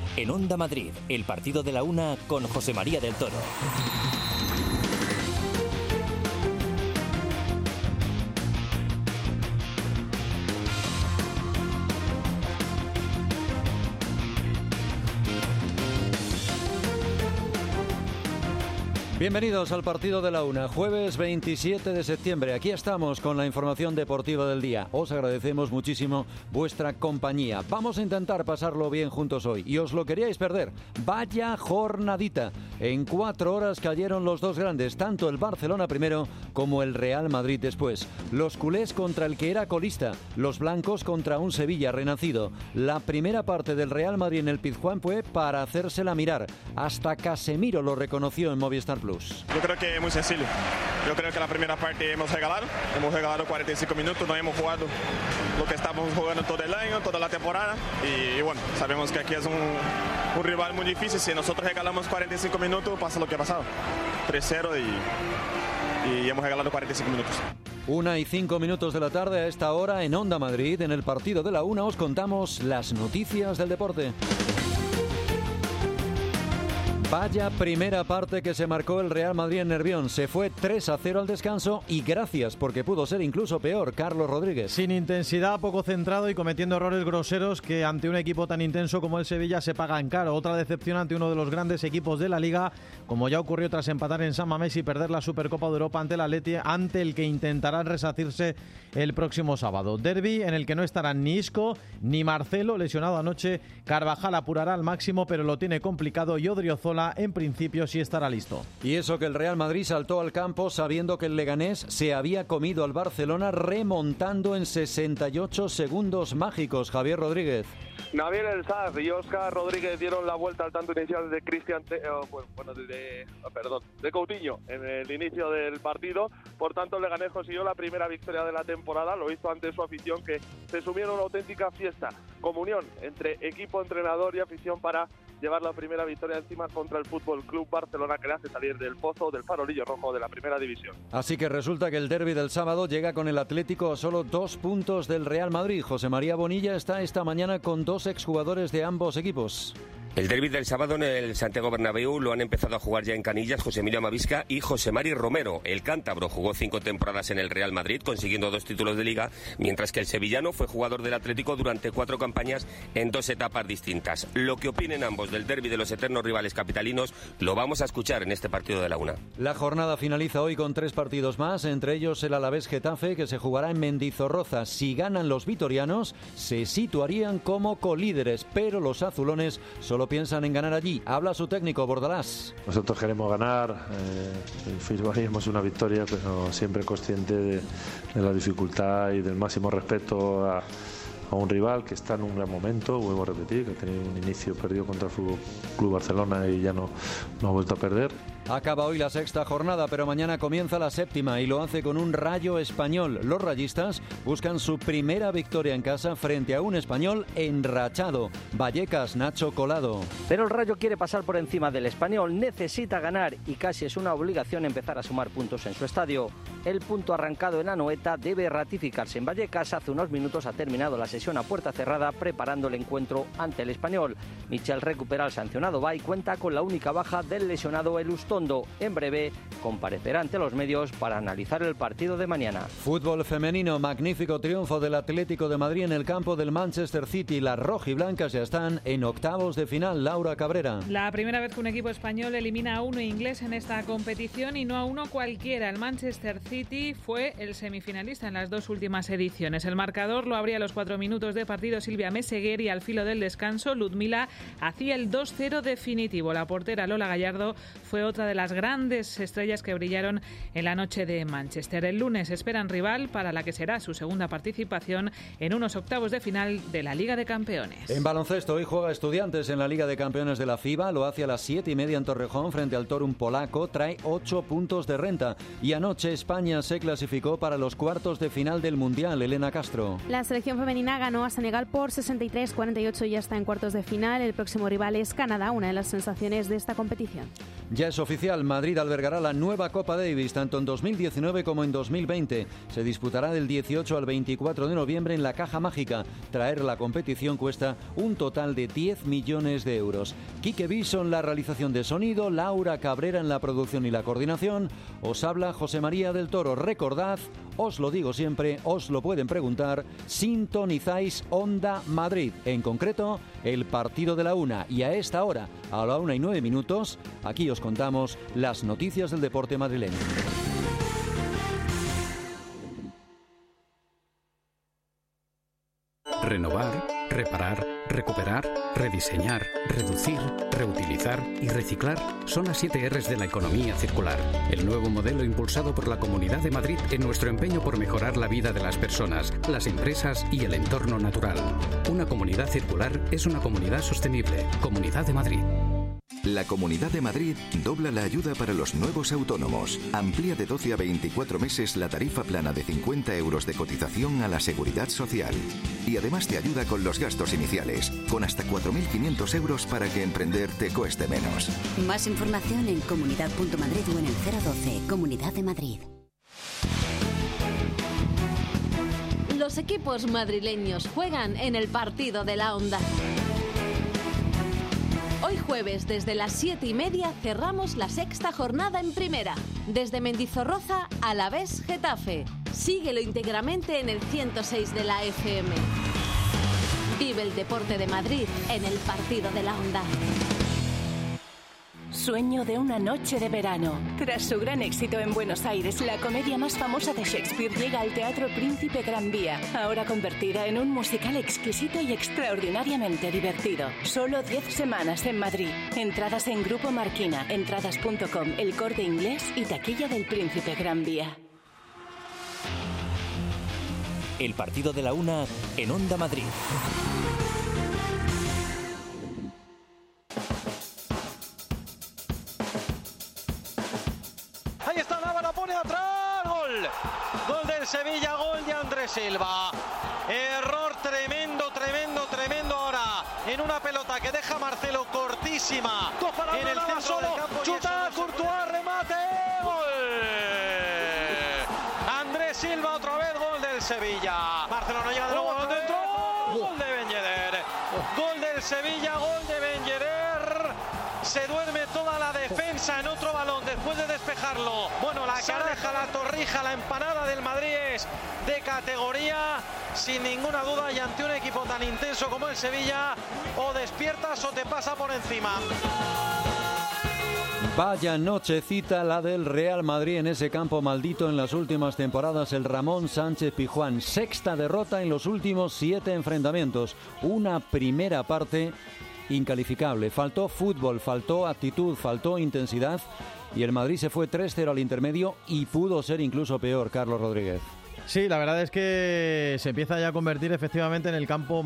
En Onda Madrid, el partido de la una con José María del Toro. Bienvenidos al partido de la una, jueves 27 de septiembre. Aquí estamos con la información deportiva del día. Os agradecemos muchísimo vuestra compañía. Vamos a intentar pasarlo bien juntos hoy. Y os lo queríais perder. Vaya jornadita. En 4 horas cayeron los dos grandes, tanto el Barcelona primero como el Real Madrid después. Los culés contra el que era colista. Los blancos contra un Sevilla renacido. La primera parte del Real Madrid en el Pizjuán fue para hacérsela mirar. Hasta Casemiro lo reconoció en Movistar Plus. Yo creo que es muy sencillo. Yo creo que la primera parte hemos regalado 45 minutos, no hemos jugado lo que estábamos jugando todo el año, toda la temporada. Y bueno, sabemos que aquí es un rival muy difícil. Si nosotros regalamos 45 minutos, pasa lo que ha pasado. 3-0 y hemos regalado 45 minutos. 1:05 de la tarde a esta hora en Onda Madrid, en el partido de la una, os contamos las noticias del deporte. Vaya primera parte que se marcó el Real Madrid en Nervión. Se fue 3-0 al descanso y gracias, porque pudo ser incluso peor. Carlos Rodríguez. Sin intensidad, poco centrado y cometiendo errores groseros que ante un equipo tan intenso como el Sevilla se pagan caro. Otra decepción ante uno de los grandes equipos de la Liga, como ya ocurrió tras empatar en San Mamés y perder la Supercopa de Europa ante el Atleti, ante el que intentarán resarcirse el próximo sábado. Derbi en el que no estarán ni Isco ni Marcelo, lesionado anoche. Carvajal apurará al máximo, pero lo tiene complicado, y Odriozola en principio sí estará listo. Y eso que el Real Madrid saltó al campo sabiendo que el Leganés se había comido al Barcelona, remontando en 68 segundos mágicos. Javier Rodríguez. Nabil El Saz y Óscar Rodríguez dieron la vuelta al tanto inicial de de Coutinho en el inicio del partido. Por tanto, el Leganés consiguió la primera victoria de la temporada. Lo hizo ante su afición, que se sumió en una auténtica fiesta. Comunión entre equipo, entrenador y afición para llevar la primera victoria encima contra el Fútbol Club Barcelona, que le hace salir del pozo, del farolillo rojo de la primera división. Así que resulta que el derbi del sábado llega con el Atlético a solo 2 puntos del Real Madrid. José María Bonilla está esta mañana con 2 exjugadores de ambos equipos. El derbi del sábado en el Santiago Bernabéu lo han empezado a jugar ya en canillas José Emilio Amavisca y José Mari Romero. El cántabro jugó 5 temporadas en el Real Madrid, consiguiendo 2 títulos de Liga, mientras que el sevillano fue jugador del Atlético durante 4 campañas en 2 etapas distintas. Lo que opinen ambos del derbi de los eternos rivales capitalinos lo vamos a escuchar en este partido de la una. La jornada finaliza hoy con 3 partidos más, entre ellos el Alavés-Getafe, que se jugará en Mendizorroza. Si ganan los vitorianos, se situarían como colíderes, pero los azulones solo piensan en ganar allí. Habla su técnico, Bordalás. Nosotros queremos ganar, firmaríamos una victoria, pero siempre consciente de la dificultad y del máximo respeto a un rival que está en un gran momento. Vuelvo a repetir, que ha tenido un inicio perdido contra el Fútbol Club Barcelona y ya no ha vuelto a perder. Acaba hoy la 6ª jornada, pero mañana comienza la 7ª y lo hace con un Rayo Español. Los rayistas buscan su primera victoria en casa frente a un Español enrachado. Vallecas, Nacho Colado. Pero el Rayo quiere pasar por encima del Español, necesita ganar y casi es una obligación empezar a sumar puntos en su estadio. El punto arrancado en Anoeta debe ratificarse en Vallecas. Hace unos minutos ha terminado la sesión a puerta cerrada preparando el encuentro ante el Español. Michel recupera al sancionado Bay, cuenta con la única baja del lesionado Elustondo. En breve comparecerá ante los medios para analizar el partido de mañana. Fútbol femenino, magnífico triunfo del Atlético de Madrid en el campo del Manchester City. Las rojiblancas ya están en octavos de final. Laura Cabrera. La primera vez que un equipo español elimina a uno inglés en esta competición, y no a uno cualquiera. El Manchester City fue el semifinalista en las 2 últimas ediciones. El marcador lo abría a los 4 minutos de partido Silvia Meseguer, y al filo del descanso Ludmila hacía el 2-0 definitivo. La portera Lola Gallardo fue otra de las grandes estrellas que brillaron en la noche de Manchester. El lunes esperan rival para la que será su segunda participación en unos octavos de final de la Liga de Campeones. En baloncesto, hoy juega Estudiantes en la Liga de Campeones de la FIBA. Lo hace a las 7:30 en Torrejón frente al Torum polaco. Trae 8 puntos de renta. Y anoche España se clasificó para los cuartos de final del Mundial. Elena Castro. La selección femenina ganó a Senegal por 63-48 y ya está en cuartos de final. El próximo rival es Canadá, una de las sensaciones de esta competición. Ya es oficial, Madrid albergará la nueva Copa Davis, tanto en 2019 como en 2020. Se disputará del 18 al 24 de noviembre en la Caja Mágica. Traer la competición cuesta un total de 10 millones de euros. Quique Viso en la realización de sonido, Laura Cabrera en la producción y la coordinación. Os habla José María del Toro. Recordad, os lo digo siempre, os lo pueden preguntar, sintonizáis Onda Madrid, en concreto el partido de la 1. Y a esta hora, a la 1:09, aquí os contamos las noticias del deporte madrileño. Renovar, reparar, recuperar, rediseñar, reducir, reutilizar y reciclar son las 7 R's de la economía circular. El nuevo modelo impulsado por la Comunidad de Madrid en nuestro empeño por mejorar la vida de las personas, las empresas y el entorno natural. Una comunidad circular es una comunidad sostenible. Comunidad de Madrid. La Comunidad de Madrid dobla la ayuda para los nuevos autónomos. Amplía de 12 a 24 meses la tarifa plana de 50 euros de cotización a la Seguridad Social. Y además te ayuda con los gastos iniciales, con hasta 4.500 euros para que emprender te cueste menos. Más información en comunidad.madrid o en el 012. Comunidad de Madrid. Los equipos madrileños juegan en el partido de la Onda. Hoy jueves, desde las 7:30, cerramos la sexta jornada en Primera. Desde Mendizorroza, Alavés, Getafe. Síguelo íntegramente en el 106 de la FM. Vive el deporte de Madrid en el partido de la Onda. Sueño de una noche de verano. Tras su gran éxito en Buenos Aires, la comedia más famosa de Shakespeare llega al Teatro Príncipe Gran Vía, ahora convertida en un musical exquisito y extraordinariamente divertido. Solo 10 semanas en Madrid. Entradas en Grupo Marquina, entradas.com, El Corte Inglés y taquilla del Príncipe Gran Vía. El partido de la 1 en Onda Madrid. Sevilla, gol de Andrés Silva. Error tremendo ahora en una pelota que deja Marcelo cortísima en el centro del campo. Chuta, Courtois, remate, gol. Andrés Silva otra vez, gol del Sevilla. Marcelo no llega de nuevo dentro. Gol de Ben Yedder. Gol del Sevilla, gol de Ben Yedder. Se duerme toda la defensa en otro balón después de despejarlo. Bueno, la caraja, la torrija, la empanada del Madrid es de categoría, sin ninguna duda, y ante un equipo tan intenso como el Sevilla, o despiertas o te pasa por encima. Vaya nochecita la del Real Madrid en ese campo maldito en las últimas temporadas, el Ramón Sánchez Pizjuán. Sexta derrota en los últimos 7 enfrentamientos. Una primera parte incalificable. Faltó fútbol, faltó actitud, faltó intensidad y el Madrid se fue 3-0 al intermedio y pudo ser incluso peor, Carlos Rodríguez. Sí, la verdad es que se empieza ya a convertir efectivamente en el campo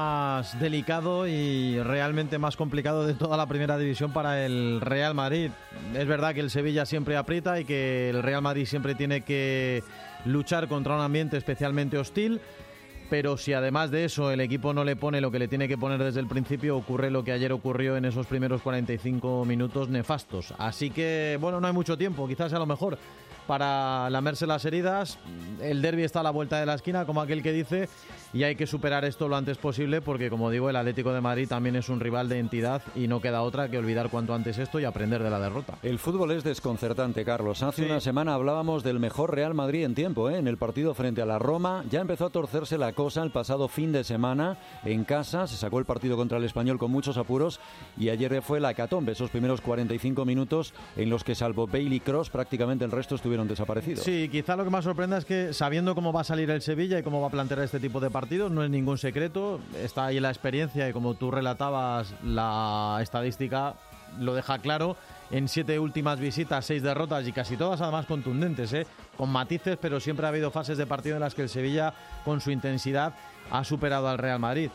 más delicado y realmente más complicado de toda la primera división para el Real Madrid. Es verdad que el Sevilla siempre aprieta y que el Real Madrid siempre tiene que luchar contra un ambiente especialmente hostil. Pero si además de eso el equipo no le pone lo que le tiene que poner desde el principio, ocurre lo que ayer ocurrió en esos primeros 45 minutos nefastos. Así que, bueno, no hay mucho tiempo, quizás a lo mejor para lamerse las heridas. El derbi está a la vuelta de la esquina, como aquel que dice, y hay que superar esto lo antes posible porque, como digo, el Atlético de Madrid también es un rival de entidad y no queda otra que olvidar cuanto antes esto y aprender de la derrota. El fútbol es desconcertante, Carlos. Hace una semana hablábamos del mejor Real Madrid en tiempo, en el partido frente a la Roma. Ya empezó a torcerse la cosa el pasado fin de semana en casa. Se sacó el partido contra el Español con muchos apuros y ayer fue la hecatombe, esos primeros 45 minutos en los que, salvo Bale y Kroos, prácticamente el resto estuvieron desaparecidos. Sí, quizá lo que más sorprenda es que, sabiendo cómo va a salir el Sevilla y cómo va a plantear este tipo de partidos, no es ningún secreto, está ahí la experiencia y, como tú relatabas, la estadística lo deja claro. En 7 últimas visitas, 6 derrotas y casi todas además contundentes, con matices, pero siempre ha habido fases de partido en las que el Sevilla, con su intensidad, ha superado al Real Madrid.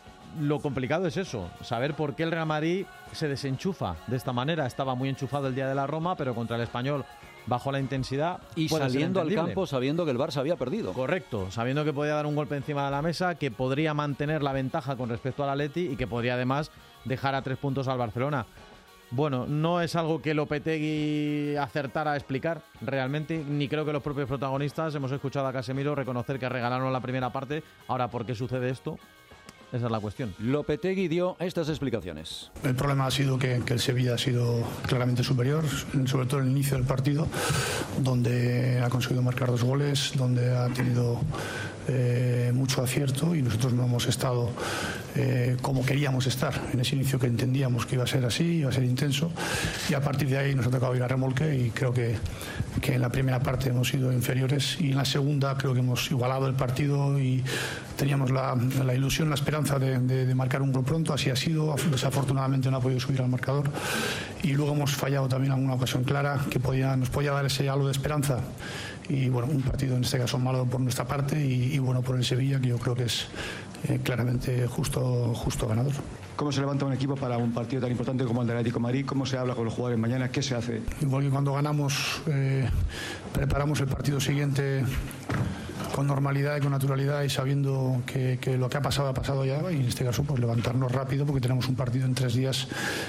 Lo complicado es eso, saber por qué el Real Madrid se desenchufa de esta manera. Estaba muy enchufado el día de la Roma, pero contra el Español bajó la intensidad y saliendo al campo sabiendo que el Barça había perdido. Correcto, sabiendo que podía dar un golpe encima de la mesa, que podría mantener la ventaja con respecto al Atleti y que podría además dejar a 3 puntos al Barcelona. Bueno, no es algo que Lopetegui acertara a explicar realmente, ni creo que los propios protagonistas. Hemos escuchado a Casemiro reconocer que regalaron la primera parte. Ahora, ¿por qué sucede esto? Esa es la cuestión. Lopetegui dio estas explicaciones. El problema ha sido que el Sevilla ha sido claramente superior, sobre todo en el inicio del partido, donde ha conseguido marcar 2 goles, donde ha tenido mucho acierto y nosotros no hemos estado como queríamos estar en ese inicio, que entendíamos que iba a ser así, iba a ser intenso, y a partir de ahí nos ha tocado ir a remolque y creo que en la primera parte hemos sido inferiores y en la segunda creo que hemos igualado el partido y teníamos la ilusión, la esperanza de marcar un gol pronto. Así ha sido, desafortunadamente no ha podido subir al marcador y luego hemos fallado también alguna ocasión clara que nos podía dar ese halo de esperanza. Y bueno, un partido en este caso malo por nuestra parte y bueno por el Sevilla, que yo creo que es claramente justo ganador. ¿Cómo se levanta un equipo para un partido tan importante como el del Atlético de Madrid? ¿Cómo se habla con los jugadores mañana? ¿Qué se hace? Igual que cuando ganamos, preparamos el partido siguiente con normalidad y con naturalidad y sabiendo que lo que ha pasado ya, y en este caso pues levantarnos rápido porque tenemos un partido en 3 días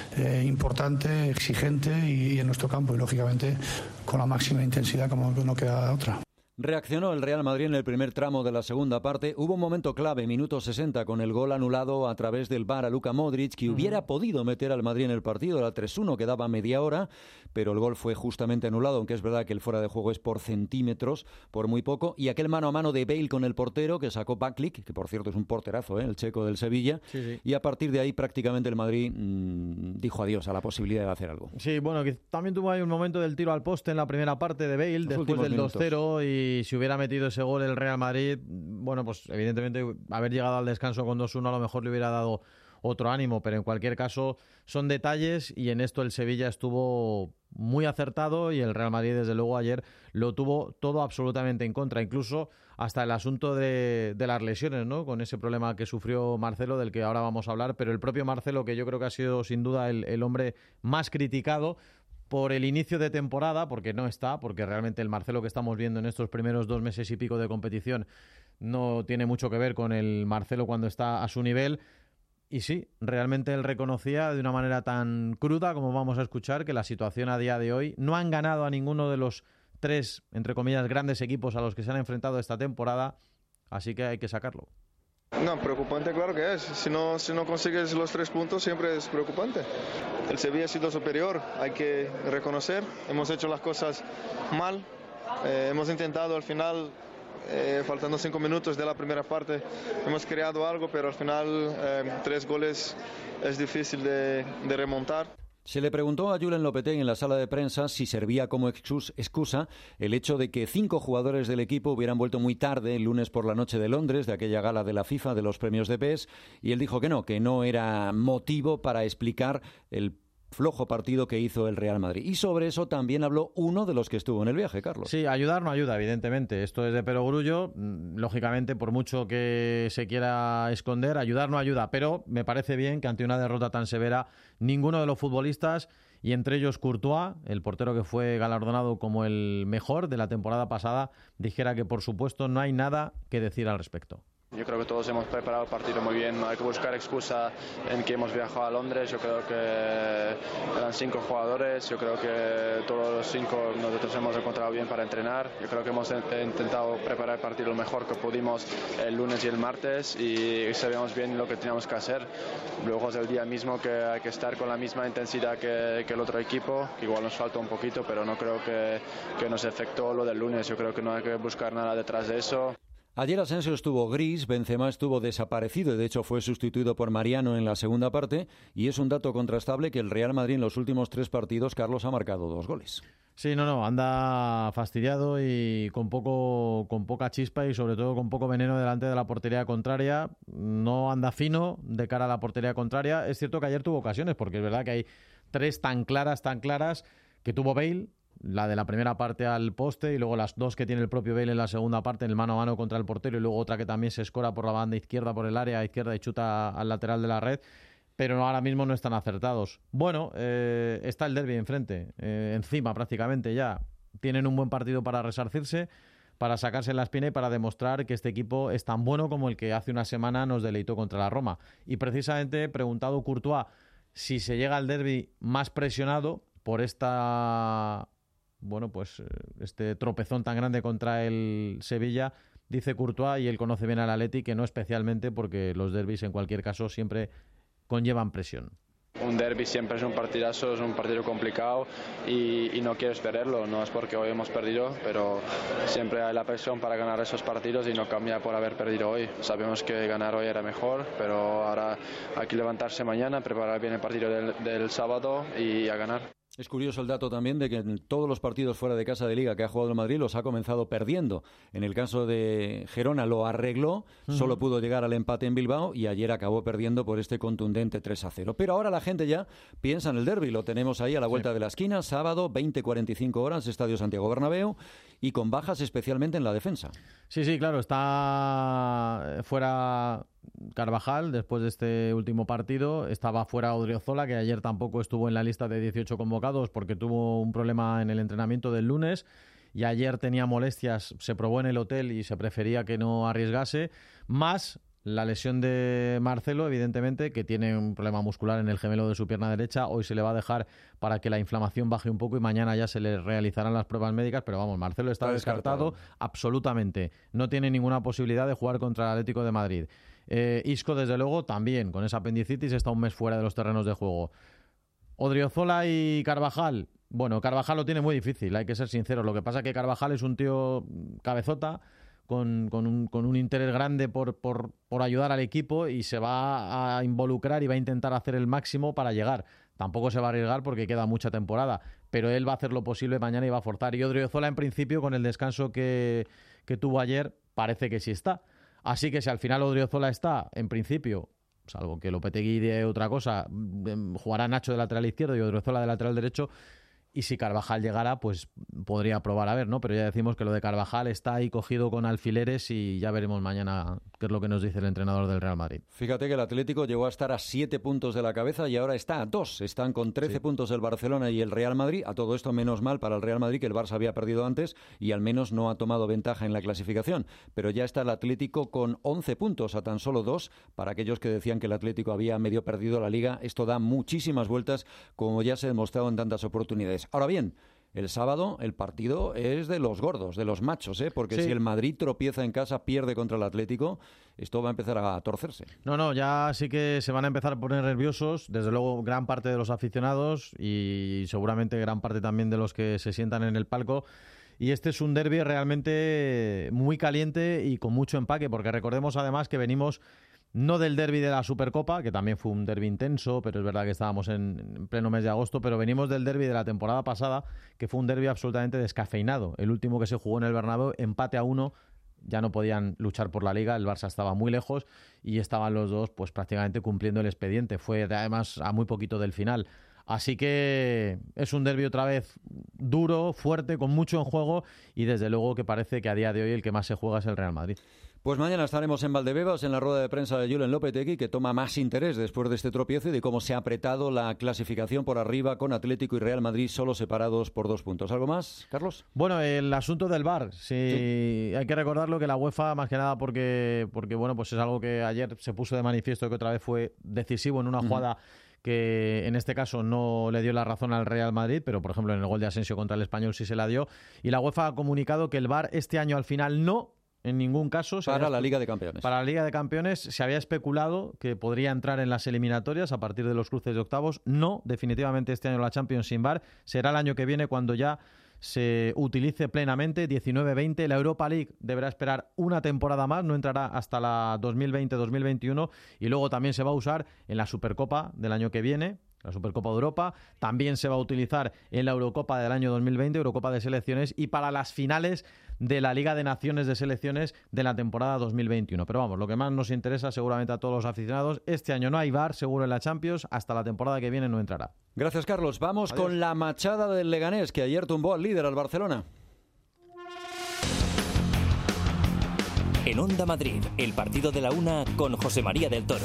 importante, exigente y en nuestro campo y lógicamente con la máxima intensidad, como no queda otra. Reaccionó el Real Madrid en el primer tramo de la segunda parte. Hubo un momento clave, minuto 60, con el gol anulado a través del VAR a Luka Modric, que hubiera podido meter al Madrid en el partido. Era 3-1, quedaba media hora, pero el gol fue justamente anulado, aunque es verdad que el fuera de juego es por centímetros, por muy poco. Y aquel mano a mano de Bale con el portero, que sacó Baklik, que por cierto es un porterazo, el checo del Sevilla. Sí. Y a partir de ahí prácticamente el Madrid dijo adiós a la posibilidad de hacer algo. Sí, bueno, que también tuvo ahí un momento del tiro al poste en la primera parte de Bale, después del 2-0, y si hubiera metido ese gol el Real Madrid, bueno, pues evidentemente haber llegado al descanso con 2-1 a lo mejor le hubiera dado otro ánimo, pero en cualquier caso son detalles y en esto el Sevilla estuvo muy acertado y el Real Madrid desde luego ayer lo tuvo todo absolutamente en contra, incluso hasta el asunto de las lesiones, ¿no? Con ese problema que sufrió Marcelo, del que ahora vamos a hablar, pero el propio Marcelo, que yo creo que ha sido sin duda el hombre más criticado por el inicio de temporada, porque no está, porque realmente el Marcelo que estamos viendo en estos primeros 2 meses y pico de competición no tiene mucho que ver con el Marcelo cuando está a su nivel. Y sí, realmente él reconocía de una manera tan cruda como vamos a escuchar que la situación a día de hoy, no han ganado a ninguno de los 3, entre comillas, grandes equipos a los que se han enfrentado esta temporada, así que hay que sacarlo. No, preocupante claro que es. Si no consigues los 3 puntos siempre es preocupante. El Sevilla ha sido superior, hay que reconocer. Hemos hecho las cosas mal. Hemos intentado al final, faltando 5 minutos de la primera parte, hemos creado algo, pero al final 3 goles es difícil de remontar. Se le preguntó a Julen Lopetegui en la sala de prensa si servía como excusa el hecho de que 5 jugadores del equipo hubieran vuelto muy tarde el lunes por la noche de Londres, de aquella gala de la FIFA de los premios de PES, y él dijo que no era motivo para explicar el flojo partido que hizo el Real Madrid. Y sobre eso también habló uno de los que estuvo en el viaje, Carlos. Sí, ayudar no ayuda, evidentemente. Esto es de perogrullo. Lógicamente, por mucho que se quiera esconder, ayudar no ayuda. Pero me parece bien que ante una derrota tan severa, ninguno de los futbolistas, y entre ellos Courtois, el portero que fue galardonado como el mejor de la temporada pasada, dijera que, por supuesto, no hay nada que decir al respecto. Yo creo que todos hemos preparado el partido muy bien, no hay que buscar excusa en que hemos viajado a Londres. Yo creo que eran 5 jugadores, yo creo que todos los 5 nosotros hemos encontrado bien para entrenar. Yo creo que hemos intentado preparar el partido lo mejor que pudimos el lunes y el martes y sabíamos bien lo que teníamos que hacer. Luego es el día mismo que hay que estar con la misma intensidad que el otro equipo, que igual nos falta un poquito, pero no creo que nos afectó lo del lunes. Yo creo que no hay que buscar nada detrás de eso. Ayer Asensio estuvo gris, Benzema estuvo desaparecido y de hecho fue sustituido por Mariano en la segunda parte, y es un dato contrastable que el Real Madrid en los últimos 3 partidos, Carlos, ha marcado 2 goles. Sí, anda fastidiado y con poca chispa y sobre todo con poco veneno delante de la portería contraria. No anda fino de cara a la portería contraria. Es cierto que ayer tuvo ocasiones, porque es verdad que hay 3 tan claras que tuvo Bale. La de la primera parte al poste y luego las 2 que tiene el propio Bale en la segunda parte, en el mano a mano contra el portero, y luego otra que también se escora por la banda izquierda, por el área izquierda, y chuta al lateral de la red, pero ahora mismo no están acertados. Bueno, está el derbi enfrente, encima prácticamente ya. Tienen un buen partido para resarcirse, para sacarse la espina y para demostrar que este equipo es tan bueno como el que hace una semana nos deleitó contra la Roma. Y precisamente, preguntado Courtois si se llega al derbi más presionado por este tropezón tan grande contra el Sevilla. Dice Courtois, y él conoce bien al Atleti, que no especialmente, porque los derbis en cualquier caso siempre conllevan presión. Un derbi siempre es un partidazo, es un partido complicado y no quieres perderlo. No es porque hoy hemos perdido, pero siempre hay la presión para ganar esos partidos y no cambia por haber perdido hoy. Sabemos que ganar hoy era mejor, pero ahora hay que levantarse mañana, preparar bien el partido del sábado y a ganar. Es curioso el dato también de que en todos los partidos fuera de casa de Liga que ha jugado el Madrid los ha comenzado perdiendo. En el caso de Girona lo arregló, solo pudo llegar al empate en Bilbao y ayer acabó perdiendo por este contundente 3-0. Pero ahora la gente ya piensa en el derbi, lo tenemos ahí a la vuelta de la esquina, sábado, 20:45 horas, Estadio Santiago Bernabéu, y con bajas especialmente en la defensa. Sí, claro, está fuera Carvajal después de este último partido, estaba fuera Odriozola, que ayer tampoco estuvo en la lista de 18 convocados porque tuvo un problema en el entrenamiento del lunes y ayer tenía molestias, se probó en el hotel y se prefería que no arriesgase, más la lesión de Marcelo, evidentemente, que tiene un problema muscular en el gemelo de su pierna derecha. Hoy se le va a dejar para que la inflamación baje un poco y mañana ya se le realizarán las pruebas médicas, pero vamos, Marcelo está descartado absolutamente. No tiene ninguna posibilidad de jugar contra el Atlético de Madrid. Isco, desde luego, también, con esa apendicitis, está un mes fuera de los terrenos de juego. Odriozola y Carvajal. Bueno, Carvajal lo tiene muy difícil, hay que ser sinceros. Lo que pasa es que Carvajal es un tío cabezota, con un interés grande por ayudar al equipo y se va a involucrar y va a intentar hacer el máximo para llegar. Tampoco se va a arriesgar porque queda mucha temporada, pero él va a hacer lo posible mañana y va a forzar. Y Odriozola, en principio, con el descanso que tuvo ayer, parece que sí está. Así que si al final Odriozola está, en principio, salvo que Lopetegui de otra cosa, jugará Nacho de lateral izquierdo y Odriozola de lateral derecho. Y si Carvajal llegara, pues podría probar a ver, ¿no? Pero ya decimos que lo de Carvajal está ahí cogido con alfileres y ya veremos mañana qué es lo que nos dice el entrenador del Real Madrid. Fíjate que el Atlético llegó a estar a 7 puntos de la cabeza y ahora está a 2. Están con 13 puntos el Barcelona y el Real Madrid. A todo esto, menos mal para el Real Madrid, que el Barça había perdido antes y al menos no ha tomado ventaja en la clasificación. Pero ya está el Atlético con 11 puntos a tan solo 2. Para aquellos que decían que el Atlético había medio perdido la Liga, esto da muchísimas vueltas, como ya se ha demostrado en tantas oportunidades. Ahora bien, el sábado el partido es de los gordos, de los machos, porque si el Madrid tropieza en casa, pierde contra el Atlético, esto va a empezar a torcerse. No, ya sí que se van a empezar a poner nerviosos, desde luego gran parte de los aficionados y seguramente gran parte también de los que se sientan en el palco. Y este es un derbi realmente muy caliente y con mucho empaque, porque recordemos además que venimos no del derbi de la Supercopa, que también fue un derbi intenso, pero es verdad que estábamos en pleno mes de agosto, pero venimos del derbi de la temporada pasada, que fue un derbi absolutamente descafeinado. El último que se jugó en el Bernabéu, empate a 1, ya no podían luchar por la Liga, el Barça estaba muy lejos y estaban los dos pues prácticamente cumpliendo el expediente. Fue además a muy poquito del final. Así que es un derbi otra vez duro, fuerte, con mucho en juego y desde luego que parece que a día de hoy el que más se juega es el Real Madrid. Pues mañana estaremos en Valdebebas en la rueda de prensa de Julen Lopetegui, que toma más interés después de este tropiezo y de cómo se ha apretado la clasificación por arriba con Atlético y Real Madrid solo separados por 2 puntos. ¿Algo más, Carlos? Bueno, el asunto del VAR. Sí. Hay que recordarlo que la UEFA, más que nada porque bueno, pues es algo que ayer se puso de manifiesto que otra vez fue decisivo en una jugada que en este caso no le dio la razón al Real Madrid, pero por ejemplo en el gol de Asensio contra el Español sí se la dio. Y la UEFA ha comunicado que el VAR este año al final no, en ningún caso. Para la Liga de Campeones. Para la Liga de Campeones se había especulado que podría entrar en las eliminatorias a partir de los cruces de octavos. No, definitivamente este año la Champions sin VAR. Será el año que viene cuando ya se utilice plenamente, 19-20. La Europa League deberá esperar una temporada más, no entrará hasta la 2020-2021 y luego también se va a usar en la Supercopa del año que viene, la Supercopa de Europa, también se va a utilizar en la Eurocopa del año 2020, Eurocopa de Selecciones, y para las finales de la Liga de Naciones de Selecciones de la temporada 2021. Pero vamos, lo que más nos interesa seguramente a todos los aficionados, este año no hay VAR, seguro en la Champions, hasta la temporada que viene no entrará. Gracias, Carlos. Vamos con la machada del Leganés, que ayer tumbó al líder, al Barcelona. En Onda Madrid, el partido de la una con José María del Toro.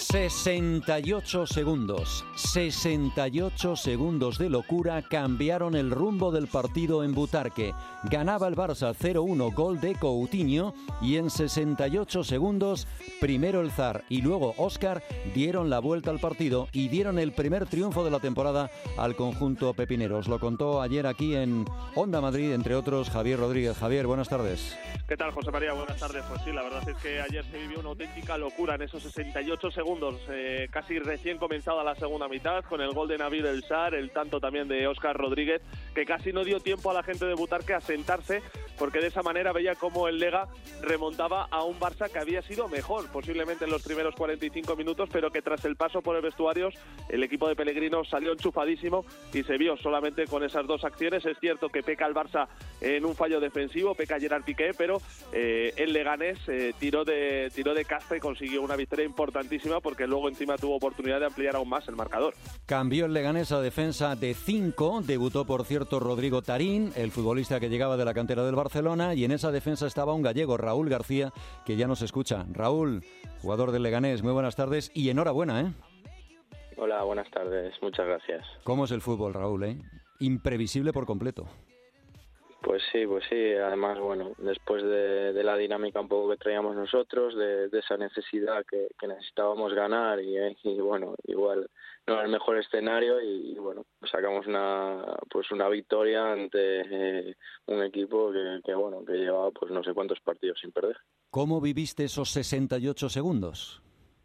68 segundos. 68 segundos de locura cambiaron el rumbo del partido en Butarque. Ganaba el Barça 0-1, gol de Coutinho, y en 68 segundos, primero el Zar y luego Óscar dieron la vuelta al partido y dieron el primer triunfo de la temporada al conjunto pepinero. Os lo contó ayer aquí en Onda Madrid, entre otros, Javier Rodríguez. Javier, buenas tardes. ¿Qué tal, José María? Buenas tardes. Pues sí, la verdad es que ayer se vivió una auténtica locura en esos 68 segundos, casi recién comenzada la segunda mitad, con el gol de Nabil El Zar, el tanto también de Óscar Rodríguez, que casi no dio tiempo a la gente de Butarque a sentarse, porque de esa manera veía cómo el Lega remontaba a un Barça que había sido mejor, posiblemente en los primeros 45 minutos, pero que tras el paso por el vestuario, el equipo de Pellegrino salió enchufadísimo y se vio solamente con esas dos acciones. Es cierto que peca el Barça en un fallo defensivo, peca Gerard Piqué, pero el Leganés tiró de casta y consiguió una victoria importantísima, porque luego encima tuvo oportunidad de ampliar aún más el marcador. Cambió el Leganés a defensa de 5, debutó por cierto Rodrigo Tarín, el futbolista que llegaba de la cantera del Barcelona, y en esa defensa estaba un gallego, Raúl García, que ya nos escucha. Raúl, jugador del Leganés, muy buenas tardes y enhorabuena, ¿eh? Hola, buenas tardes, muchas gracias. ¿Cómo es el fútbol, Raúl, eh? Imprevisible por completo. Pues sí, además, bueno, después de la dinámica un poco que traíamos nosotros, de esa necesidad que necesitábamos ganar y bueno, igual no era el mejor escenario y bueno, sacamos una victoria ante un equipo que llevaba pues no sé cuántos partidos sin perder. ¿Cómo viviste esos 68 segundos?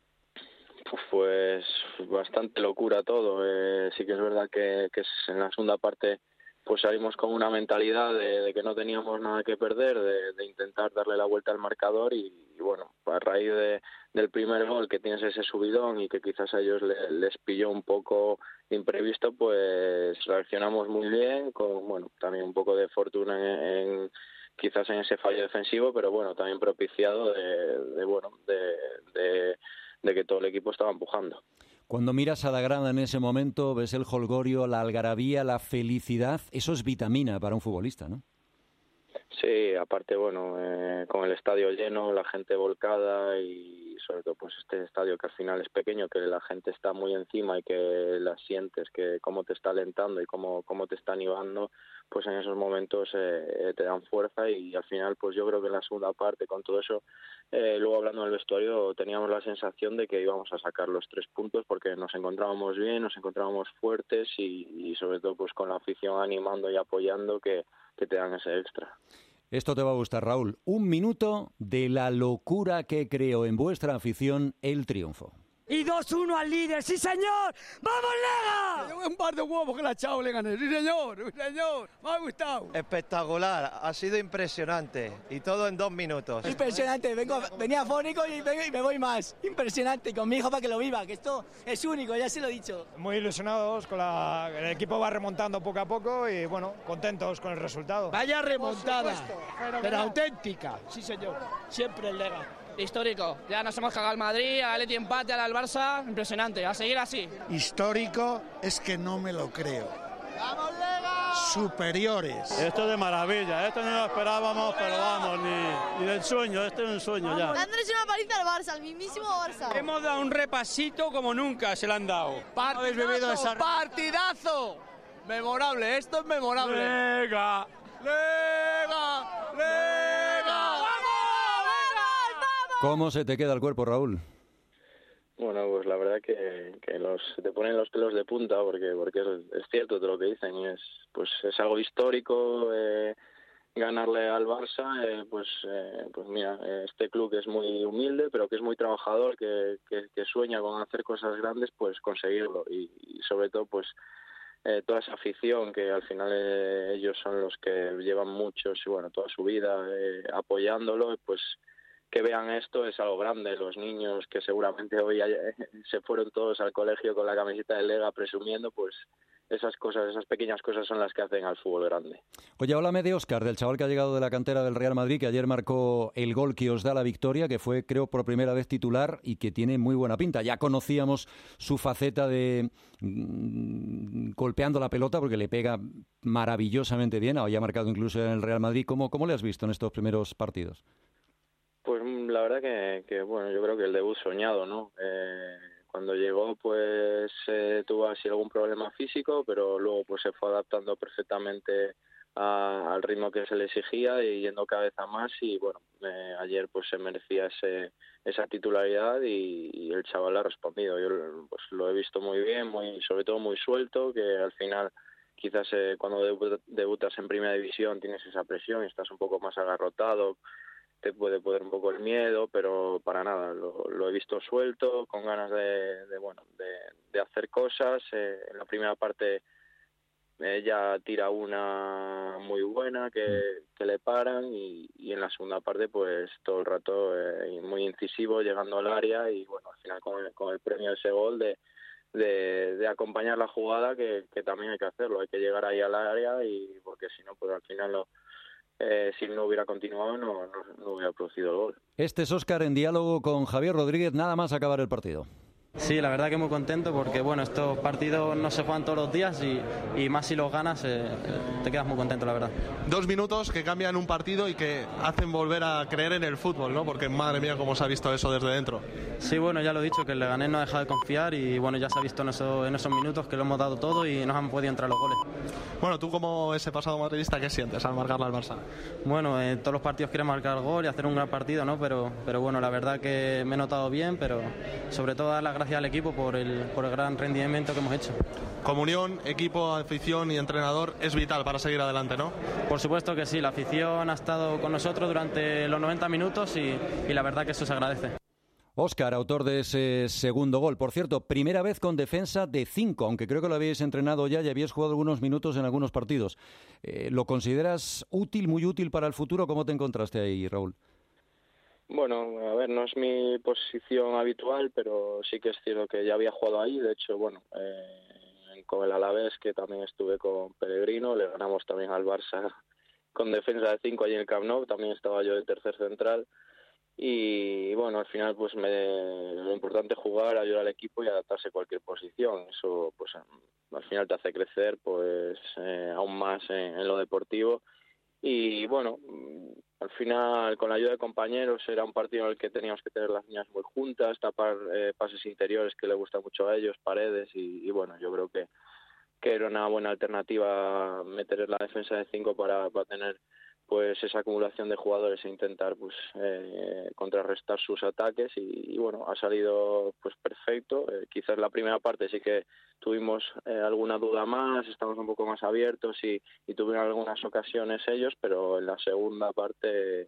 Pues bastante locura todo. Sí que es verdad que en la segunda parte pues salimos con una mentalidad de que no teníamos nada que perder, de intentar darle la vuelta al marcador y bueno, a raíz del primer gol, que tienes ese subidón y que quizás a ellos les pilló un poco imprevisto, pues reaccionamos muy bien, con bueno, también un poco de fortuna quizás en ese fallo defensivo, pero bueno, también propiciado de que todo el equipo estaba empujando. Cuando miras a la grada en ese momento, ves el jolgorio, la algarabía, la felicidad. Eso es vitamina para un futbolista, ¿no? Sí, aparte, bueno, con el estadio lleno, la gente volcada y sobre todo pues este estadio que al final es pequeño, que la gente está muy encima y que la sientes, que cómo te está alentando y cómo te está animando, pues en esos momentos te dan fuerza y al final pues yo creo que en la segunda parte con todo eso, luego hablando del vestuario, teníamos la sensación de que íbamos a sacar los 3 puntos porque nos encontrábamos bien, nos encontrábamos fuertes y sobre todo pues con la afición animando y apoyando que te dan ese extra. Esto te va a gustar, Raúl. 1 minuto de la locura que creó en vuestra afición el triunfo. Y 2-1 al líder, ¡sí señor! ¡Vamos, Lega! Un par de huevos que la ha echado Leganés, ¡sí señor! Me ha gustado. Espectacular, ha sido impresionante y todo en 2 minutos. Impresionante, venía fónico y me voy más. Impresionante, con mi hijo para que lo viva, que esto es único, ya se lo he dicho. Muy ilusionados, el equipo va remontando poco a poco y bueno, contentos con el resultado. Vaya remontada, pero auténtica, sí señor, siempre el Lega. Histórico, ya nos hemos cagado al Madrid, al Atleti empate, al Barça, impresionante, a seguir así. Histórico es que no me lo creo. ¡Vamos, Lega! Superiores. Esto es de maravilla, esto no lo esperábamos, pero vamos, ni del sueño, esto es un sueño ya. Dándole una paliza al Barça, al mismísimo Barça. Hemos dado un repasito como nunca se le han dado. ¡Partidazo! ¡Partidazo! Memorable, esto es memorable. ¡Lega! ¡Lega! ¡Lega! ¿Cómo se te queda el cuerpo, Raúl? Bueno, pues la verdad que te ponen los pelos de punta porque es cierto todo lo que dicen y es algo histórico ganarle al Barça. Pues mira, este club que es muy humilde pero que es muy trabajador, que sueña con hacer cosas grandes, pues conseguirlo y sobre todo pues toda esa afición que al final ellos son los que llevan toda su vida apoyándolo, pues que vean esto es algo grande. Los niños que seguramente hoy se fueron todos al colegio con la camiseta del Lega presumiendo, pues esas pequeñas cosas son las que hacen al fútbol grande. Oye, háblame de Óscar, del chaval que ha llegado de la cantera del Real Madrid, que ayer marcó el gol que os da la victoria, que fue, creo, por primera vez titular y que tiene muy buena pinta. Ya conocíamos su faceta de golpeando la pelota, porque le pega maravillosamente bien, había marcado incluso en el Real Madrid. ¿Cómo le has visto en estos primeros partidos? Pues la verdad que bueno, yo creo que el debut soñado, ¿no? cuando llegó pues tuvo así algún problema físico, pero luego pues se fue adaptando perfectamente al ritmo que se le exigía y yendo cada vez a más, y bueno, ayer pues se merecía esa titularidad y el chaval ha respondido. Yo pues lo he visto muy bien, sobre todo muy suelto, que al final quizás cuando debutas en primera división tienes esa presión y estás un poco más agarrotado, te puede poner un poco el miedo, pero para nada, lo he visto suelto, con ganas de hacer cosas. En la primera parte ella tira una muy buena que le paran, y en la segunda parte pues todo el rato muy incisivo, llegando al área, y bueno, al final con el premio de ese gol de acompañar la jugada, que también hay que hacerlo, hay que llegar ahí al área, y porque si no, pues al final si no hubiera continuado no hubiera producido el gol. Este es Óscar en diálogo con Javier Rodríguez nada más acabar el partido. Sí, la verdad que muy contento, porque bueno, estos partidos no se juegan todos los días y más si los ganas, te quedas muy contento, la verdad. 2 minutos que cambian un partido y que hacen volver a creer en el fútbol, ¿no? Porque madre mía, cómo se ha visto eso desde dentro. Sí, bueno, ya lo he dicho, que el Leganés no ha dejado de confiar, y bueno, ya se ha visto en esos minutos que lo hemos dado todo y nos han podido entrar los goles. Bueno, tú como ese pasado madridista, ¿qué sientes al marcarle al Barça? Bueno, en todos los partidos quieres marcar el gol y hacer un gran partido, ¿no? Pero bueno, la verdad que me he notado bien, pero sobre todo dar las gracias al equipo por el gran rendimiento que hemos hecho. Comunión, equipo, afición y entrenador es vital para seguir adelante, ¿no? Por supuesto que sí, la afición ha estado con nosotros durante los 90 minutos y la verdad que eso se agradece. Óscar, autor de ese segundo gol. Por cierto, primera vez con defensa de 5, aunque creo que lo habéis entrenado ya y habíais jugado algunos minutos en algunos partidos. ¿Lo consideras útil, muy útil para el futuro? ¿Cómo te encontraste ahí, Raúl? Bueno, a ver, no es mi posición habitual, pero sí que es cierto que ya había jugado ahí. De hecho, bueno, con el Alavés, que también estuve con Pellegrino, le ganamos también al Barça con defensa de 5 allí en el Camp Nou. También estaba yo de tercer central. Y bueno, al final pues lo importante es jugar, ayudar al equipo y adaptarse a cualquier posición. Eso pues al final te hace crecer pues aún más en lo deportivo. Y bueno, al final con la ayuda de compañeros era un partido en el que teníamos que tener las líneas muy juntas, tapar pases interiores que le gusta mucho a ellos, Paredes, y bueno, yo creo que era una buena alternativa meter la defensa de 5 para tener pues esa acumulación de jugadores e intentar pues contrarrestar sus ataques, y bueno, ha salido pues perfecto. Quizás la primera parte sí que tuvimos alguna duda más, estamos un poco más abiertos y tuvieron algunas ocasiones ellos, pero en la segunda parte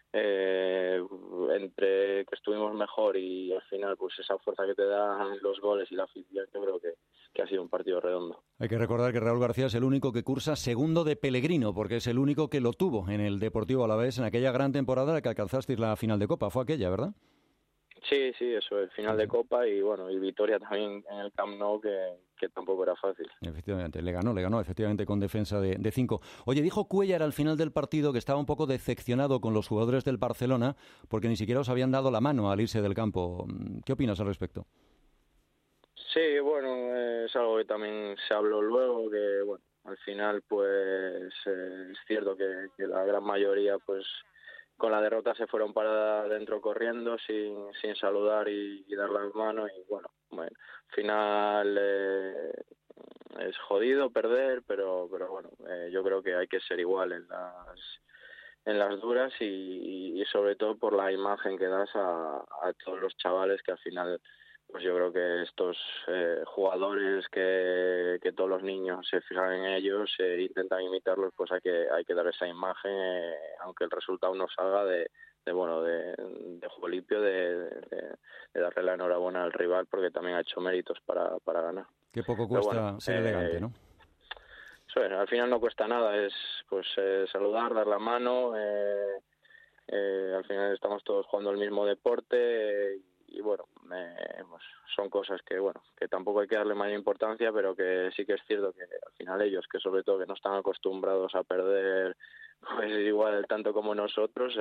entre que estuvimos mejor y al final pues esa fuerza que te dan los goles y la afición, yo creo que ha sido un partido redondo. Hay que recordar que Raúl García es el único que cursa segundo de Pellegrino, porque es el único que lo tuvo en el Deportivo Alavés en aquella gran temporada en la que alcanzasteis la final de Copa. Fue aquella, ¿verdad? Sí, eso, el final de Copa y bueno, y victoria también en el Camp Nou, que tampoco era fácil. Efectivamente, le ganó efectivamente con defensa de 5. Oye, dijo Cuéllar al final del partido que estaba un poco decepcionado con los jugadores del Barcelona porque ni siquiera os habían dado la mano al irse del campo. ¿Qué opinas al respecto? Sí, bueno, es algo que también se habló luego, que bueno, al final pues es cierto que la gran mayoría pues con la derrota se fueron para adentro corriendo sin saludar y dar las manos, y bueno, al final es jodido perder, pero bueno, yo creo que hay que ser igual en las duras y sobre todo por la imagen que das a todos los chavales, que al final pues yo creo que estos jugadores que todos los niños se fijan en ellos, intentan imitarlos, pues hay que dar esa imagen, aunque el resultado no salga de juego limpio, de darle la enhorabuena al rival, porque también ha hecho méritos para ganar. Qué poco cuesta ser elegante, ¿no? Eso es, al final no cuesta nada, es pues saludar, dar la mano, al final estamos todos jugando el mismo deporte, y bueno, pues son cosas que tampoco hay que darle mayor importancia, pero que sí que es cierto que al final ellos, que sobre todo que no están acostumbrados a perder pues igual tanto como nosotros,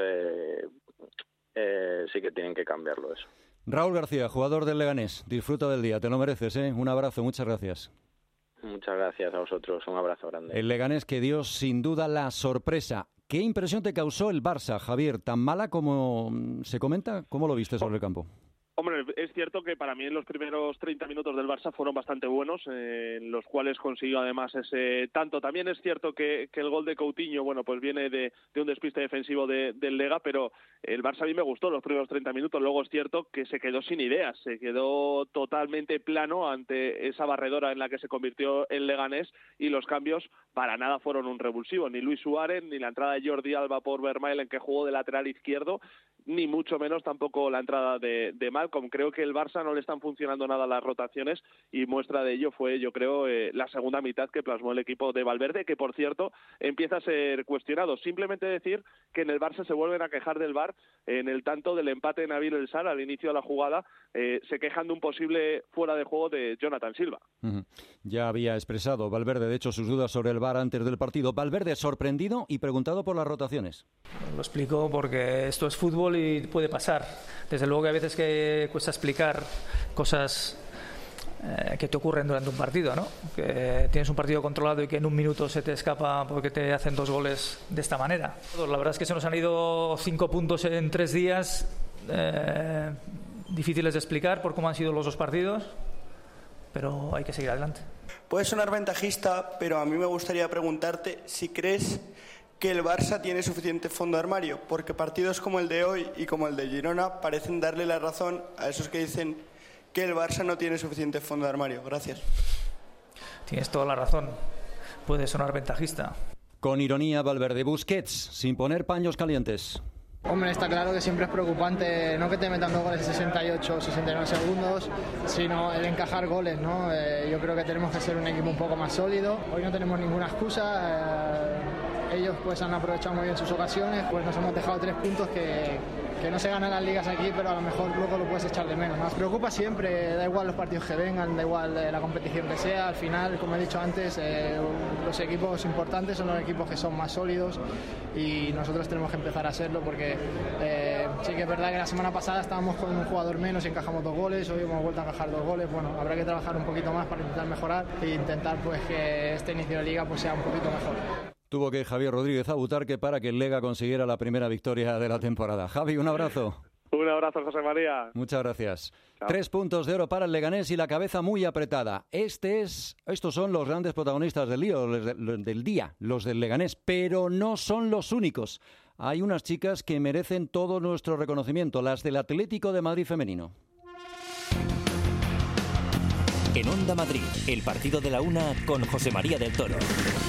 sí que tienen que cambiarlo eso. Raúl García, jugador del Leganés, disfruta del día, te lo mereces, ¿eh? Un abrazo, muchas gracias. Muchas gracias a vosotros, un abrazo grande. El Leganés que dio sin duda la sorpresa. ¿Qué impresión te causó el Barça, Javier? ¿Tan mala como se comenta? ¿Cómo lo viste sobre el campo? Hombre, es cierto que para mí en los primeros 30 minutos del Barça fueron bastante buenos, en los cuales consiguió además ese tanto. También es cierto que el gol de Coutinho, bueno, pues viene de un despiste defensivo del Lega, pero el Barça a mí me gustó los primeros 30 minutos. Luego es cierto que se quedó sin ideas, se quedó totalmente plano ante esa barredora en la que se convirtió el Leganés, y los cambios para nada fueron un revulsivo. Ni Luis Suárez, ni la entrada de Jordi Alba por Vermaelen, que jugó de lateral izquierdo, ni mucho menos tampoco la entrada de Malcolm. Creo que el Barça no le están funcionando nada las rotaciones, y muestra de ello fue, yo creo, la segunda mitad que plasmó el equipo de Valverde, que por cierto empieza a ser cuestionado. Simplemente decir que en el Barça se vuelven a quejar del VAR en el tanto del empate de Nabil El Sar al inicio de la jugada, se quejan de un posible fuera de juego de Jonathan Silva. Ya había expresado Valverde, de hecho, sus dudas sobre el VAR antes del partido. Valverde sorprendido y preguntado por las rotaciones. Lo explico porque esto es fútbol y puede pasar. Desde luego que a veces que cuesta explicar cosas que te ocurren durante un partido, ¿no? Que tienes un partido controlado y que en un minuto se te escapa porque te hacen 2 goles de esta manera. La verdad es que se nos han ido 5 puntos en 3 días, difíciles de explicar por cómo han sido los 2 partidos, pero hay que seguir adelante. Puede sonar ventajista, pero a mí me gustaría preguntarte si crees que el Barça tiene suficiente fondo de armario, porque partidos como el de hoy y como el de Girona parecen darle la razón a esos que dicen que el Barça no tiene suficiente fondo de armario. Gracias. Tienes toda la razón. Puede sonar ventajista. Con ironía, Valverde. Busquets, sin poner paños calientes. Hombre, está claro que siempre es preocupante no que te metan 2 goles en 68 o 69 segundos, sino el encajar goles, ¿no? Yo creo que tenemos que ser un equipo un poco más sólido. Hoy no tenemos ninguna excusa. Ellos pues han aprovechado muy bien sus ocasiones, pues nos hemos dejado 3 puntos que no se ganan las ligas aquí, pero a lo mejor luego lo puedes echar de menos. Nos preocupa siempre, da igual los partidos que vengan, da igual la competición que sea. Al final, como he dicho antes, los equipos importantes son los equipos que son más sólidos, y nosotros tenemos que empezar a serlo, porque sí que es verdad que la semana pasada estábamos con un jugador menos y encajamos 2 goles, hoy hemos vuelto a encajar 2 goles. Bueno, habrá que trabajar un poquito más para intentar mejorar e intentar pues que este inicio de liga pues sea un poquito mejor. Tuvo que Javier Rodríguez a Butarque para que el Lega consiguiera la primera victoria de la temporada. Javi, un abrazo. Un abrazo, José María. Muchas gracias. Chao. 3 puntos de oro para el Leganés y la cabeza muy apretada. Estos son los grandes protagonistas del día, los del Leganés, pero no son los únicos. Hay unas chicas que merecen todo nuestro reconocimiento, las del Atlético de Madrid femenino. En Onda Madrid, el partido de la una con José María del Toro.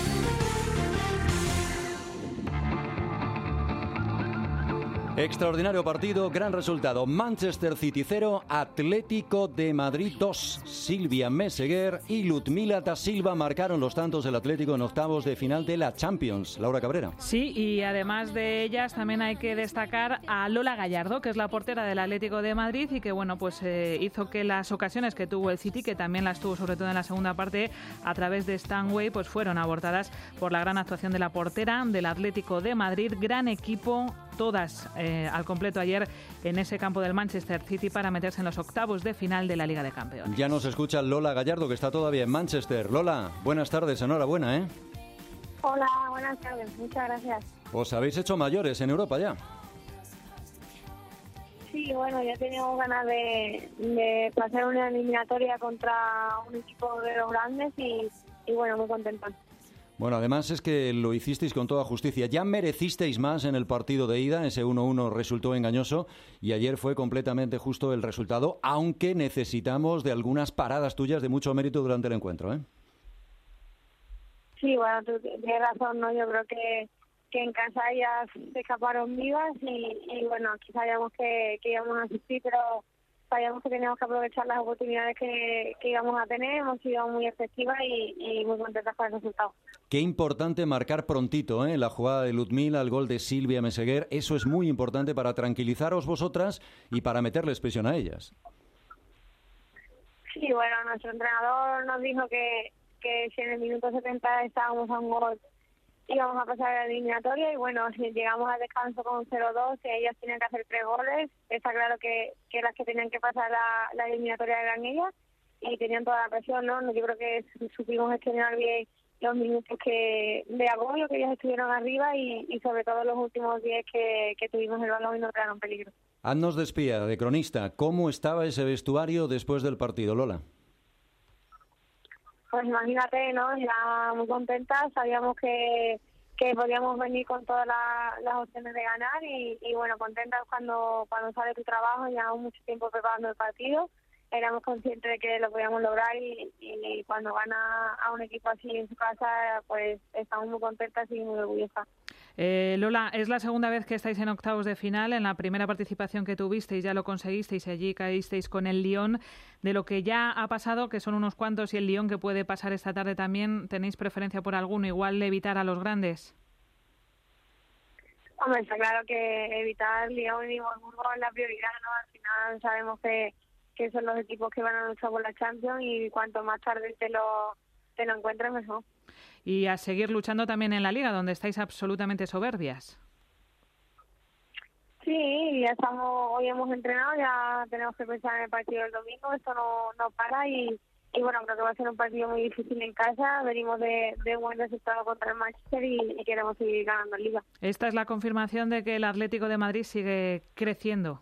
Extraordinario partido, gran resultado. Manchester City 0, Atlético de Madrid 2. Silvia Meseguer y Ludmila da Silva marcaron los tantos del Atlético en octavos de final de la Champions. Laura Cabrera. Sí, y además de ellas también hay que destacar a Lola Gallardo, que es la portera del Atlético de Madrid y que bueno, pues hizo que las ocasiones que tuvo el City, que también las tuvo sobre todo en la segunda parte a través de Stanway, pues fueron abortadas por la gran actuación de la portera del Atlético de Madrid. Gran equipo, todas al completo ayer en ese campo del Manchester City para meterse en los octavos de final de la Liga de Campeones. Ya nos escucha Lola Gallardo, que está todavía en Manchester. Lola, buenas tardes, enhorabuena, ¿eh? Hola, buenas tardes, muchas gracias. Os habéis hecho mayores en Europa ya. Sí, bueno, ya teníamos ganas de pasar una eliminatoria contra un equipo de los grandes y bueno, muy contenta. Bueno, además es que lo hicisteis con toda justicia. Ya merecisteis más en el partido de ida, ese 1-1 resultó engañoso y ayer fue completamente justo el resultado, aunque necesitamos de algunas paradas tuyas de mucho mérito durante el encuentro, ¿eh? Sí, bueno, tú tienes razón, ¿no? Yo creo que en casa ellas se escaparon vivas y bueno, aquí sabíamos que íbamos a asistir, pero sabíamos que teníamos que aprovechar las oportunidades que íbamos a tener. Hemos sido muy efectivas y muy contentas con el resultado. Qué importante marcar prontito, ¿eh? La jugada de Ludmila, el gol de Silvia Meseguer, eso es muy importante para tranquilizaros vosotras y para meterles presión a ellas. Sí, bueno, nuestro entrenador nos dijo que si en el minuto 70 estábamos a un gol íbamos a pasar a la eliminatoria y bueno, si llegamos al descanso con 0-2, ellas tenían que hacer 3 goles, está claro que las que tenían que pasar la eliminatoria eran ellas y tenían toda la presión, ¿no? Yo creo que supimos gestionar bien los minutos de agobio que ellas estuvieron arriba y sobre todo los últimos 10 que tuvimos el balón y nos quedaron peligro. Haznos de espía, de cronista, ¿cómo estaba ese vestuario después del partido, Lola? Pues imagínate, ¿no? Ya muy contenta, sabíamos que podíamos venir con todas las opciones de ganar y bueno, contentas cuando sale tu trabajo, llevamos mucho tiempo preparando el partido, éramos conscientes de que lo podíamos lograr y cuando gana a un equipo así en su casa, pues estamos muy contentas y muy orgullosas. Lola, es la segunda vez que estáis en octavos de final. En la primera participación que tuvisteis ya lo conseguisteis y allí caísteis con el Lyon. De lo que ya ha pasado, que son unos cuantos, y el Lyon que puede pasar esta tarde también, ¿tenéis preferencia por alguno? Igual evitar a los grandes. Hombre, está claro que evitar Lyon y Wolfsburgo es la prioridad, ¿no? Al final sabemos que son los equipos que van a luchar por la Champions y cuanto más tarde te lo encuentres, mejor. Y a seguir luchando también en la Liga, donde estáis absolutamente soberbias. Sí, ya hoy hemos entrenado, ya tenemos que pensar en el partido del domingo, esto no para y bueno, creo que va a ser un partido muy difícil en casa, venimos de un buen resultado contra el Manchester y queremos seguir ganando la Liga. Esta es la confirmación de que el Atlético de Madrid sigue creciendo.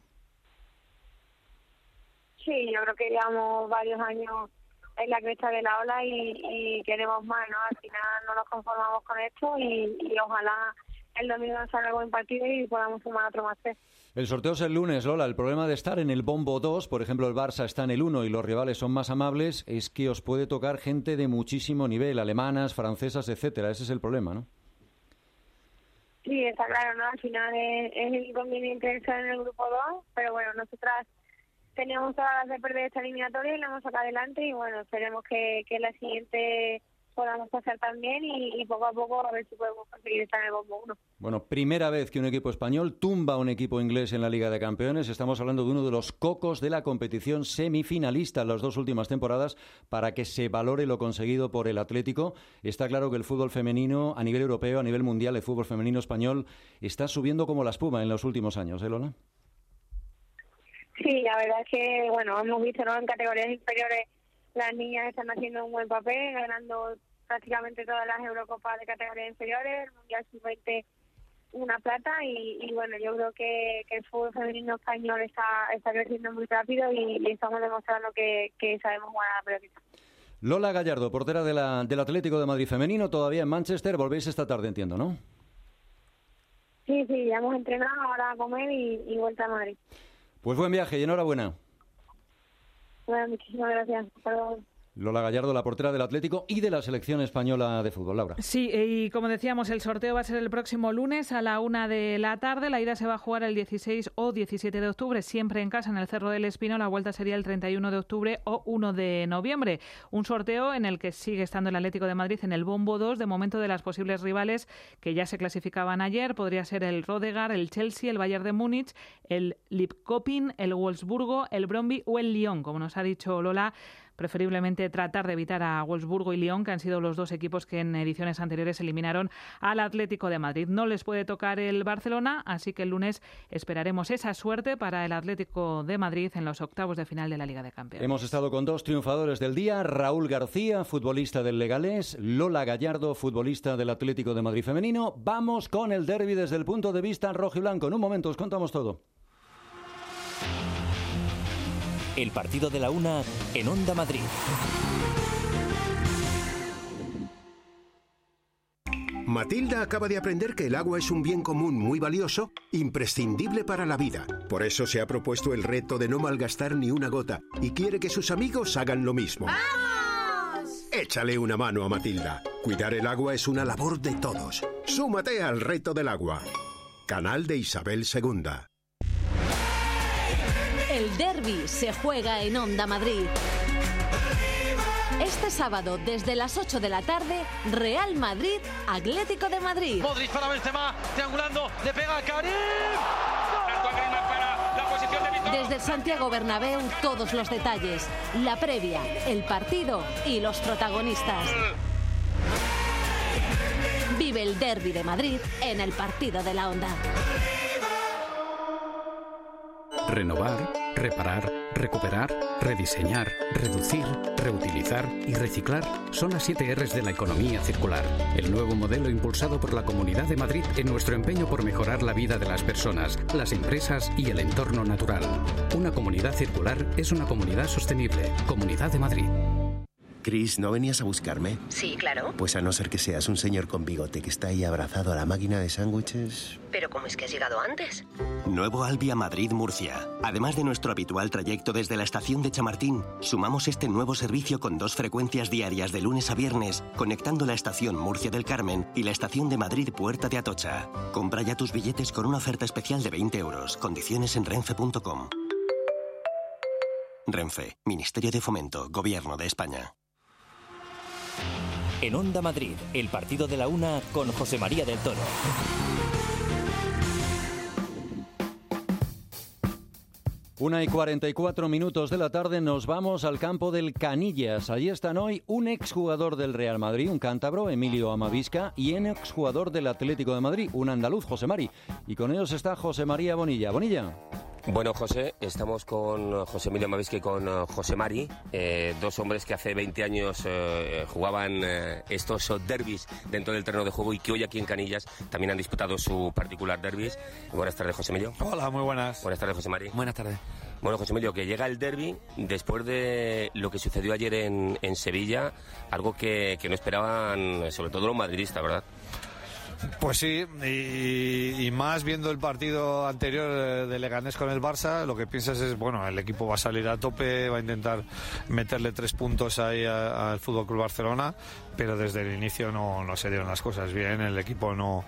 Sí, yo creo que llevamos varios años en la cresta de la ola y queremos más, ¿no? Al final no nos conformamos con esto y ojalá el domingo salga buen partido y podamos sumar otro más 3. El sorteo es el lunes, Lola. El problema de estar en el bombo 2, por ejemplo, el Barça está en el 1 y los rivales son más amables, es que os puede tocar gente de muchísimo nivel, alemanas, francesas, etcétera. Ese es el problema, ¿no? Sí, está claro, ¿no? Al final es el inconveniente de estar en el grupo 2, pero bueno, nosotras teníamos todas las de perder esta eliminatoria y la hemos sacado adelante y bueno, esperemos que la siguiente podamos pasar también y poco a poco a ver si podemos conseguir estar en el bombo 1. Bueno, primera vez que un equipo español tumba a un equipo inglés en la Liga de Campeones. Estamos hablando de uno de los cocos de la competición, semifinalista en las 2 últimas temporadas, para que se valore lo conseguido por el Atlético. Está claro que el fútbol femenino a nivel europeo, a nivel mundial, el fútbol femenino español está subiendo como la espuma en los últimos años, ¿eh, Lola? Sí, la verdad es que, bueno, hemos visto, ¿no?, en categorías inferiores las niñas están haciendo un buen papel, ganando prácticamente todas las Eurocopas de categorías inferiores, el Mundial Sub-20 una plata y bueno, yo creo que el fútbol femenino español está creciendo muy rápido y estamos demostrando que sabemos jugar a la pelotita. Lola Gallardo, portera del Atlético de Madrid femenino, todavía en Manchester, volvéis esta tarde, entiendo, ¿no? Sí, ya hemos entrenado, ahora a comer y vuelta a Madrid. Pues buen viaje y enhorabuena. Bueno, muchísimas gracias. Perdón. Lola Gallardo, la portera del Atlético y de la selección española de fútbol. Laura. Sí, y como decíamos, el sorteo va a ser el próximo lunes a la 1 de la tarde. La ida se va a jugar el 16 o 17 de octubre, siempre en casa, en el Cerro del Espino. La vuelta sería el 31 de octubre o 1 de noviembre. Un sorteo en el que sigue estando el Atlético de Madrid en el bombo 2, de momento, de las posibles rivales que ya se clasificaban ayer. Podría ser el Rodegar, el Chelsea, el Bayern de Múnich, el Lipkopin, el Wolfsburgo, el Brøndby o el Lyon. Como nos ha dicho Lola, preferiblemente tratar de evitar a Wolfsburgo y Lyon, que han sido los dos equipos que en ediciones anteriores eliminaron al Atlético de Madrid. No les puede tocar el Barcelona, así que el lunes esperaremos esa suerte para el Atlético de Madrid en los octavos de final de la Liga de Campeones. Hemos estado con 2 triunfadores del día: Raúl García, futbolista del Leganés; Lola Gallardo, futbolista del Atlético de Madrid femenino. Vamos con el derbi desde el punto de vista rojo y blanco. En un momento os contamos todo. El partido de la 1 en Onda Madrid. Matilda acaba de aprender que el agua es un bien común muy valioso, imprescindible para la vida. Por eso se ha propuesto el reto de no malgastar ni una gota y quiere que sus amigos hagan lo mismo. ¡Vamos! Échale una mano a Matilda. Cuidar el agua es una labor de todos. Súmate al reto del agua. Canal de Isabel II. El derbi se juega en Onda Madrid. Este sábado, desde las 8 de la tarde, Real Madrid, Atlético de Madrid. Modric para Benzema, triangulando, le pega a Karim. Para la posición de Víctor. Desde el Santiago Bernabéu, todos los detalles, la previa, el partido y los protagonistas. Vive el derbi de Madrid en el partido de la Onda. Renovar Reparar, recuperar, rediseñar, reducir, reutilizar y reciclar son las 7 R's de la economía circular. El nuevo modelo impulsado por la Comunidad de Madrid en nuestro empeño por mejorar la vida de las personas, las empresas y el entorno natural. Una comunidad circular es una comunidad sostenible. Comunidad de Madrid. Chris, ¿no venías a buscarme? Sí, claro. Pues a no ser que seas un señor con bigote que está ahí abrazado a la máquina de sándwiches. ¿Pero cómo es que has llegado antes? Nuevo Alvia Madrid-Murcia. Además de nuestro habitual trayecto desde la estación de Chamartín, sumamos este nuevo servicio con 2 frecuencias diarias de lunes a viernes, conectando la estación Murcia del Carmen y la estación de Madrid Puerta de Atocha. Compra ya tus billetes con una oferta especial de 20 euros. Condiciones en renfe.com. Renfe, Ministerio de Fomento, Gobierno de España. En Onda Madrid, el partido de la una con José María del Toro. Una y 44 minutos de la tarde nos vamos al campo del Canillas. Allí están hoy un exjugador del Real Madrid, un cántabro, Emilio Amavisca, y un exjugador del Atlético de Madrid, un andaluz, José Mari. Y con ellos está José María Bonilla. Bonilla. Bueno, José, estamos con José Emilio Amavisca y con José Mari, 2 hombres que hace 20 años jugaban estos derbis dentro del terreno de juego y que hoy aquí en Canillas también han disputado su particular derbis. Buenas tardes, José Emilio. Hola, muy buenas. Buenas tardes, José Mari. Buenas tardes. Bueno, José Emilio, que llega el derbi después de lo que sucedió ayer en Sevilla, algo que no esperaban, sobre todo los madridistas, ¿verdad? Pues sí, y más viendo el partido anterior de Leganés con el Barça, lo que piensas es, bueno, el equipo va a salir a tope, va a intentar meterle 3 puntos ahí al FC Barcelona, pero desde el inicio no se dieron las cosas bien, el equipo no,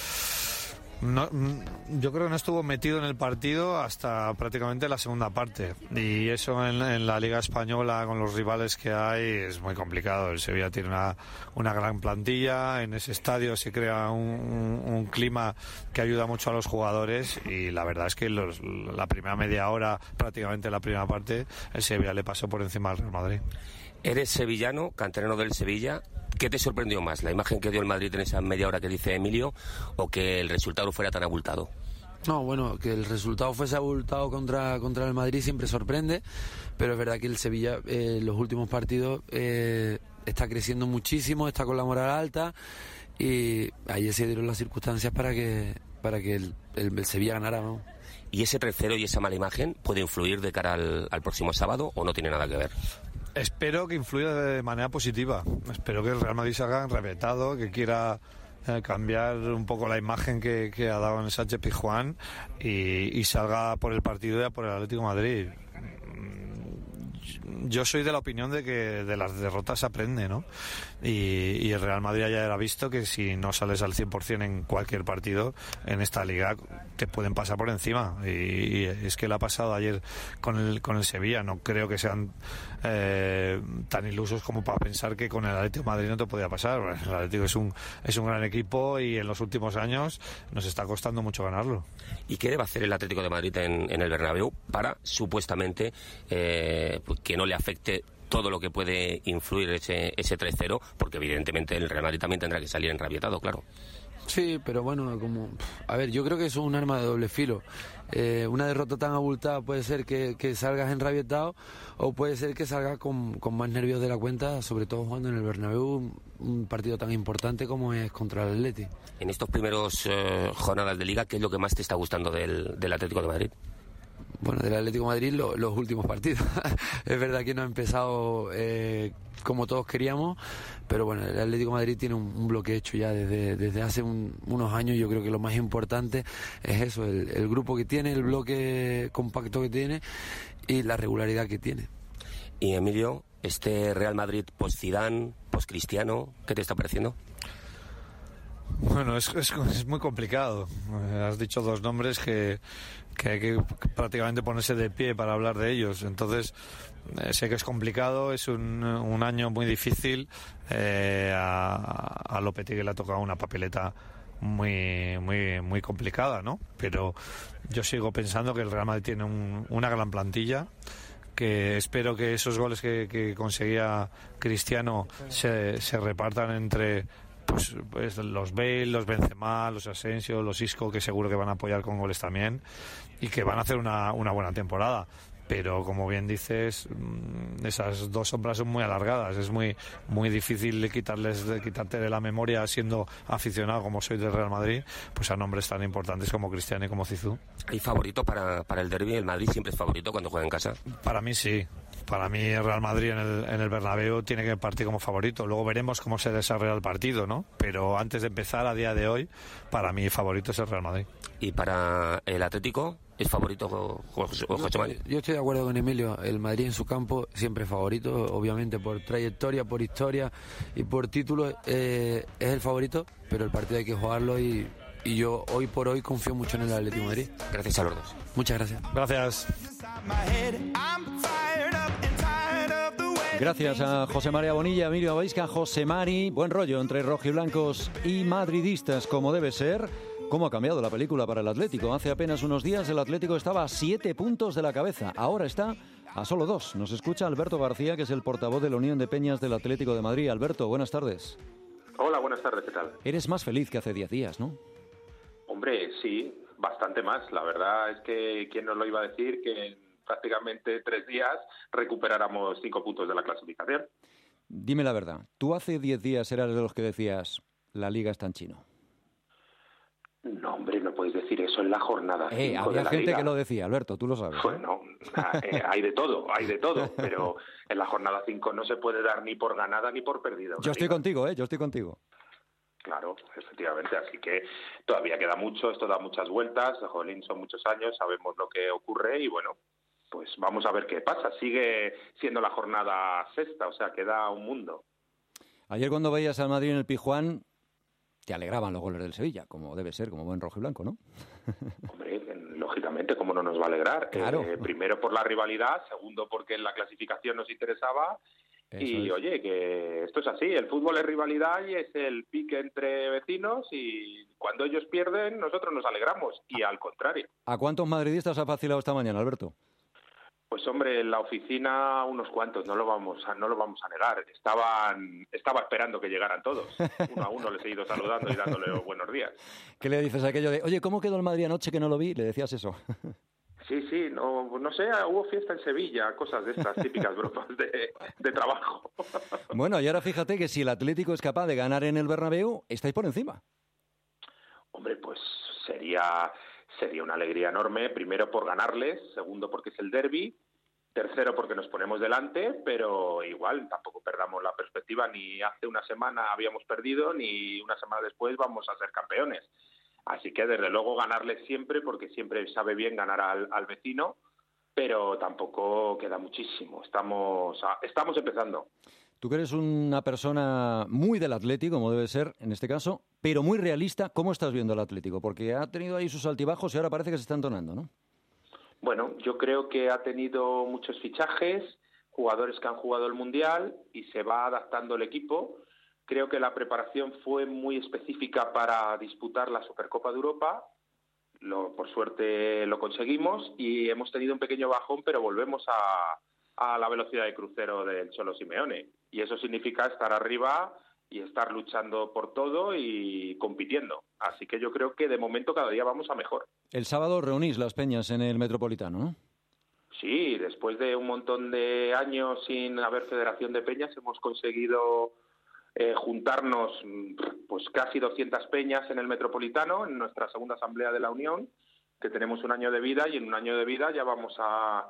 yo creo que no estuvo metido en el partido hasta prácticamente la segunda parte, y eso en la Liga Española con los rivales que hay es muy complicado. El Sevilla tiene una gran plantilla, en ese estadio se crea un clima que ayuda mucho a los jugadores, y la verdad es que la primera media hora, prácticamente la primera parte, el Sevilla le pasó por encima al Real Madrid. Eres sevillano, canterano del Sevilla. ¿Qué te sorprendió más? ¿La imagen que dio el Madrid en esa media hora que dice Emilio o que el resultado fuera tan abultado? No, bueno, que el resultado fuese abultado contra el Madrid siempre sorprende, pero es verdad que el Sevilla los últimos partidos está creciendo muchísimo, está con la moral alta, y ayer se dieron las circunstancias para que el Sevilla ganara, ¿no? ¿Y ese 3-0 y esa mala imagen puede influir de cara al próximo sábado o no tiene nada que ver? Espero que influya de manera positiva. Espero que el Real Madrid se haga enrabietado, que quiera cambiar un poco la imagen que ha dado en Sánchez Pizjuán y salga por el partido y a por el Atlético de Madrid. Yo soy de la opinión de que de las derrotas se aprende, ¿no? Y el Real Madrid ya ha visto que si no sales al 100% en cualquier partido en esta liga te pueden pasar por encima, y es que le ha pasado ayer con el Sevilla. No creo que sean tan ilusos como para pensar que con el Atlético de Madrid no te podía pasar. El Atlético es un gran equipo y en los últimos años nos está costando mucho ganarlo. ¿Y qué debe hacer el Atlético de Madrid en el Bernabéu para supuestamente que no le afecte todo lo que puede influir ese 3-0, porque evidentemente el Real Madrid también tendrá que salir enrabietado, claro? Sí, pero bueno, yo creo que eso es un arma de doble filo. Una derrota tan abultada puede ser que salgas enrabietado, o puede ser que salgas con más nervios de la cuenta, sobre todo jugando en el Bernabéu, un partido tan importante como es contra el Atleti. En estos primeros jornadas de Liga, ¿qué es lo que más te está gustando del Atlético de Madrid? Bueno, del Atlético de Madrid los últimos partidos. Es verdad que no ha empezado como todos queríamos, pero bueno, el Atlético de Madrid tiene un bloque hecho ya desde hace unos años. Yo creo que lo más importante es eso, el grupo que tiene, el bloque compacto que tiene y la regularidad que tiene. Y Emilio, este Real Madrid post-Zidane, post-Cristiano, ¿qué te está pareciendo? Bueno, es muy complicado. Has dicho 2 nombres que hay que prácticamente ponerse de pie para hablar de ellos. Entonces, sé que es complicado, es un año muy difícil. A Lopetegui le ha tocado una papeleta muy, muy, muy complicada, ¿no? Pero yo sigo pensando que el Real Madrid tiene una gran plantilla, que espero que esos goles que conseguía Cristiano se repartan entre pues los Bale, los Benzema, los Asensio, los Isco, que seguro que van a apoyar con goles también, y que van a hacer una buena temporada. pero como bien dices, esas dos sombras son muy alargadas, es muy difícil quitarte de la memoria, siendo aficionado como soy del Real Madrid, pues a nombres tan importantes como Cristiano y como Zizou. ¿Hay favorito para el derbi? ¿El Madrid siempre es favorito cuando juega en casa? Para mí sí. Para mí el Real Madrid en el Bernabéu tiene que partir como favorito. Luego veremos cómo se desarrolla el partido, ¿no? Pero antes de empezar, a día de hoy, para mí favorito es el Real Madrid. ¿Y para el Atlético es favorito José Mari? Yo estoy de acuerdo con Emilio. El Madrid en su campo siempre es favorito, obviamente por trayectoria, por historia y por título es el favorito, pero el partido hay que jugarlo y yo hoy por hoy confío mucho en el Atlético de Madrid. Gracias a los dos. Muchas gracias. Gracias. Gracias a José María Bonilla, Emilio Abaisca, José Mari. Buen rollo entre rojiblancos y madridistas, como debe ser. ¿Cómo ha cambiado la película para el Atlético? Hace apenas unos días el Atlético estaba a 7 puntos de la cabeza. Ahora está a solo 2. Nos escucha Alberto García, que es el portavoz de la Unión de Peñas del Atlético de Madrid. Alberto, buenas tardes. Hola, buenas tardes, ¿qué tal? Eres más feliz que hace 10 días, ¿no? Hombre, sí, bastante más. La verdad es que quién nos lo iba a decir que en prácticamente 3 días recuperáramos 5 puntos de la clasificación. Dime la verdad, ¿tú hace 10 días eras de los que decías la Liga está en chino? No, hombre, no podéis decir eso en la jornada 5 de había la gente Liga. Que lo decía, Alberto, tú lo sabes. Bueno, hay de todo, pero en la jornada 5 no se puede dar ni por ganada ni por perdida. Yo estoy contigo, yo estoy contigo. Claro, efectivamente, así que todavía queda mucho, esto da muchas vueltas, jolín, son muchos años, sabemos lo que ocurre y bueno, pues vamos a ver qué pasa. Sigue siendo la jornada 6ª, o sea, queda un mundo. Ayer cuando veías al Madrid en el Pizjuán, te alegraban los goles del Sevilla, como debe ser, como buen rojiblanco, ¿no? Hombre, lógicamente, ¿cómo no nos va a alegrar? Claro. Primero por la rivalidad, segundo porque en la clasificación nos interesaba. Oye, que esto es así, el fútbol es rivalidad y es el pique entre vecinos y cuando ellos pierden nosotros nos alegramos y al contrario. ¿A cuántos madridistas ha vacilado esta mañana, Alberto? Pues hombre, en la oficina unos cuantos, no lo vamos a negar. Estaba esperando que llegaran todos. Uno a uno les he ido saludando y dándole buenos días. ¿Qué le dices a aquello de, oye, ¿cómo quedó el Madrid anoche que no lo vi? ¿Le decías eso? Sí, no sé, hubo fiesta en Sevilla, cosas de estas típicas bromas de trabajo. Bueno, y ahora fíjate que si el Atlético es capaz de ganar en el Bernabéu, estáis por encima. Hombre, pues sería una alegría enorme, primero por ganarles, segundo porque es el derbi, tercero porque nos ponemos delante, pero igual tampoco perdamos la perspectiva, ni hace una semana habíamos perdido, ni una semana después vamos a ser campeones. Así que desde luego ganarles siempre, porque siempre sabe bien ganar al vecino, pero tampoco queda muchísimo, estamos empezando. Tú que eres una persona muy del Atlético, como debe ser en este caso, pero muy realista, ¿cómo estás viendo el Atlético? Porque ha tenido ahí sus altibajos y ahora parece que se está entonando, ¿no? Bueno, yo creo que ha tenido muchos fichajes, jugadores que han jugado el Mundial y se va adaptando el equipo. Creo que la preparación fue muy específica para disputar la Supercopa de Europa. Por suerte lo conseguimos y hemos tenido un pequeño bajón, pero volvemos a la velocidad de crucero del Cholo Simeone. Y eso significa estar arriba y estar luchando por todo y compitiendo. Así que yo creo que de momento cada día vamos a mejor. El sábado reunís las peñas en el Metropolitano, ¿no? Sí, después de un montón de años sin haber federación de peñas hemos conseguido juntarnos pues casi 200 peñas en el Metropolitano, en nuestra segunda asamblea de la Unión, que tenemos un año de vida y en un año de vida ya vamos a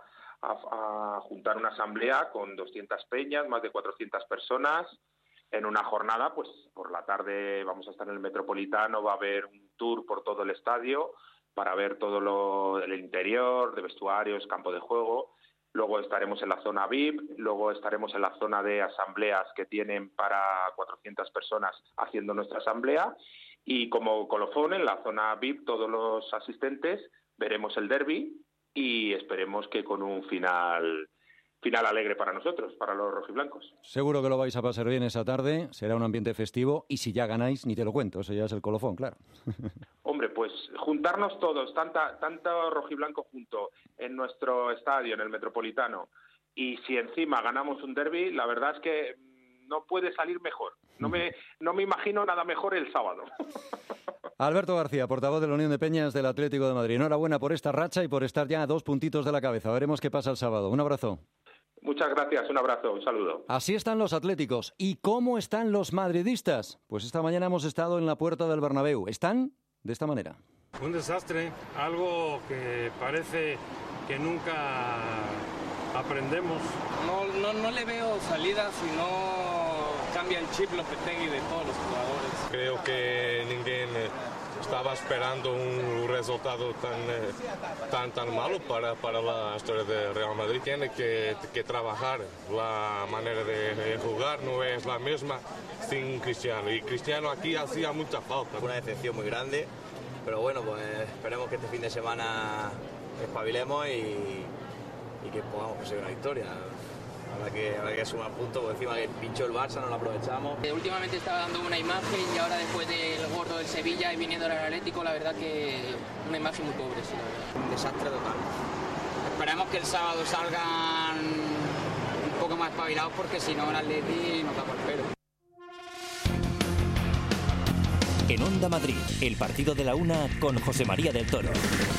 juntar una asamblea con 200 peñas, más de 400 personas, en una jornada, pues por la tarde vamos a estar en el Metropolitano, va a haber un tour por todo el estadio para ver todo el interior, de vestuarios, campo de juego. Luego estaremos en la zona VIP, luego estaremos en la zona de asambleas que tienen para 400 personas haciendo nuestra asamblea y como colofón en la zona VIP todos los asistentes veremos el derbi y esperemos que con un final alegre para nosotros, para los rojiblancos. Seguro que lo vais a pasar bien esa tarde, será un ambiente festivo y si ya ganáis, ni te lo cuento, ese ya es el colofón, claro. Hombre, pues juntarnos todos, tanto rojiblanco junto en nuestro estadio, en el Metropolitano, y si encima ganamos un derbi, la verdad es que no puede salir mejor. No me imagino nada mejor el sábado. Alberto García, portavoz de la Unión de Peñas del Atlético de Madrid. Enhorabuena por esta racha y por estar ya a 2 puntitos de la cabeza. Veremos qué pasa el sábado. Un abrazo. Muchas gracias, un abrazo, un saludo. Así están los atléticos. ¿Y cómo están los madridistas? Pues esta mañana hemos estado en la puerta del Bernabéu. Están de esta manera. Un desastre, algo que parece que nunca aprendemos. No le veo salida si no cambia el chip Lopetegui de todos los jugadores. Creo que ninguém estaba esperando un resultado tan malo para la historia de Real Madrid. Tiene que trabajar, la manera de jugar no es la misma sin Cristiano. Y Cristiano aquí hacía mucha falta. Una decepción muy grande, pero bueno, pues esperemos que este fin de semana espabilemos y que podamos conseguir una victoria. Habrá que sumar puntos, por encima que pinchó el Barça, no lo aprovechamos. Últimamente estaba dando una imagen y ahora después del gordo del Sevilla y viniendo al Atlético, la verdad que una imagen muy pobre, sí, la verdad. Un desastre total. Esperemos que el sábado salgan un poco más espabilados porque si no el Atleti nos da por pelo. En Onda Madrid, el partido de la una con José María del Toro.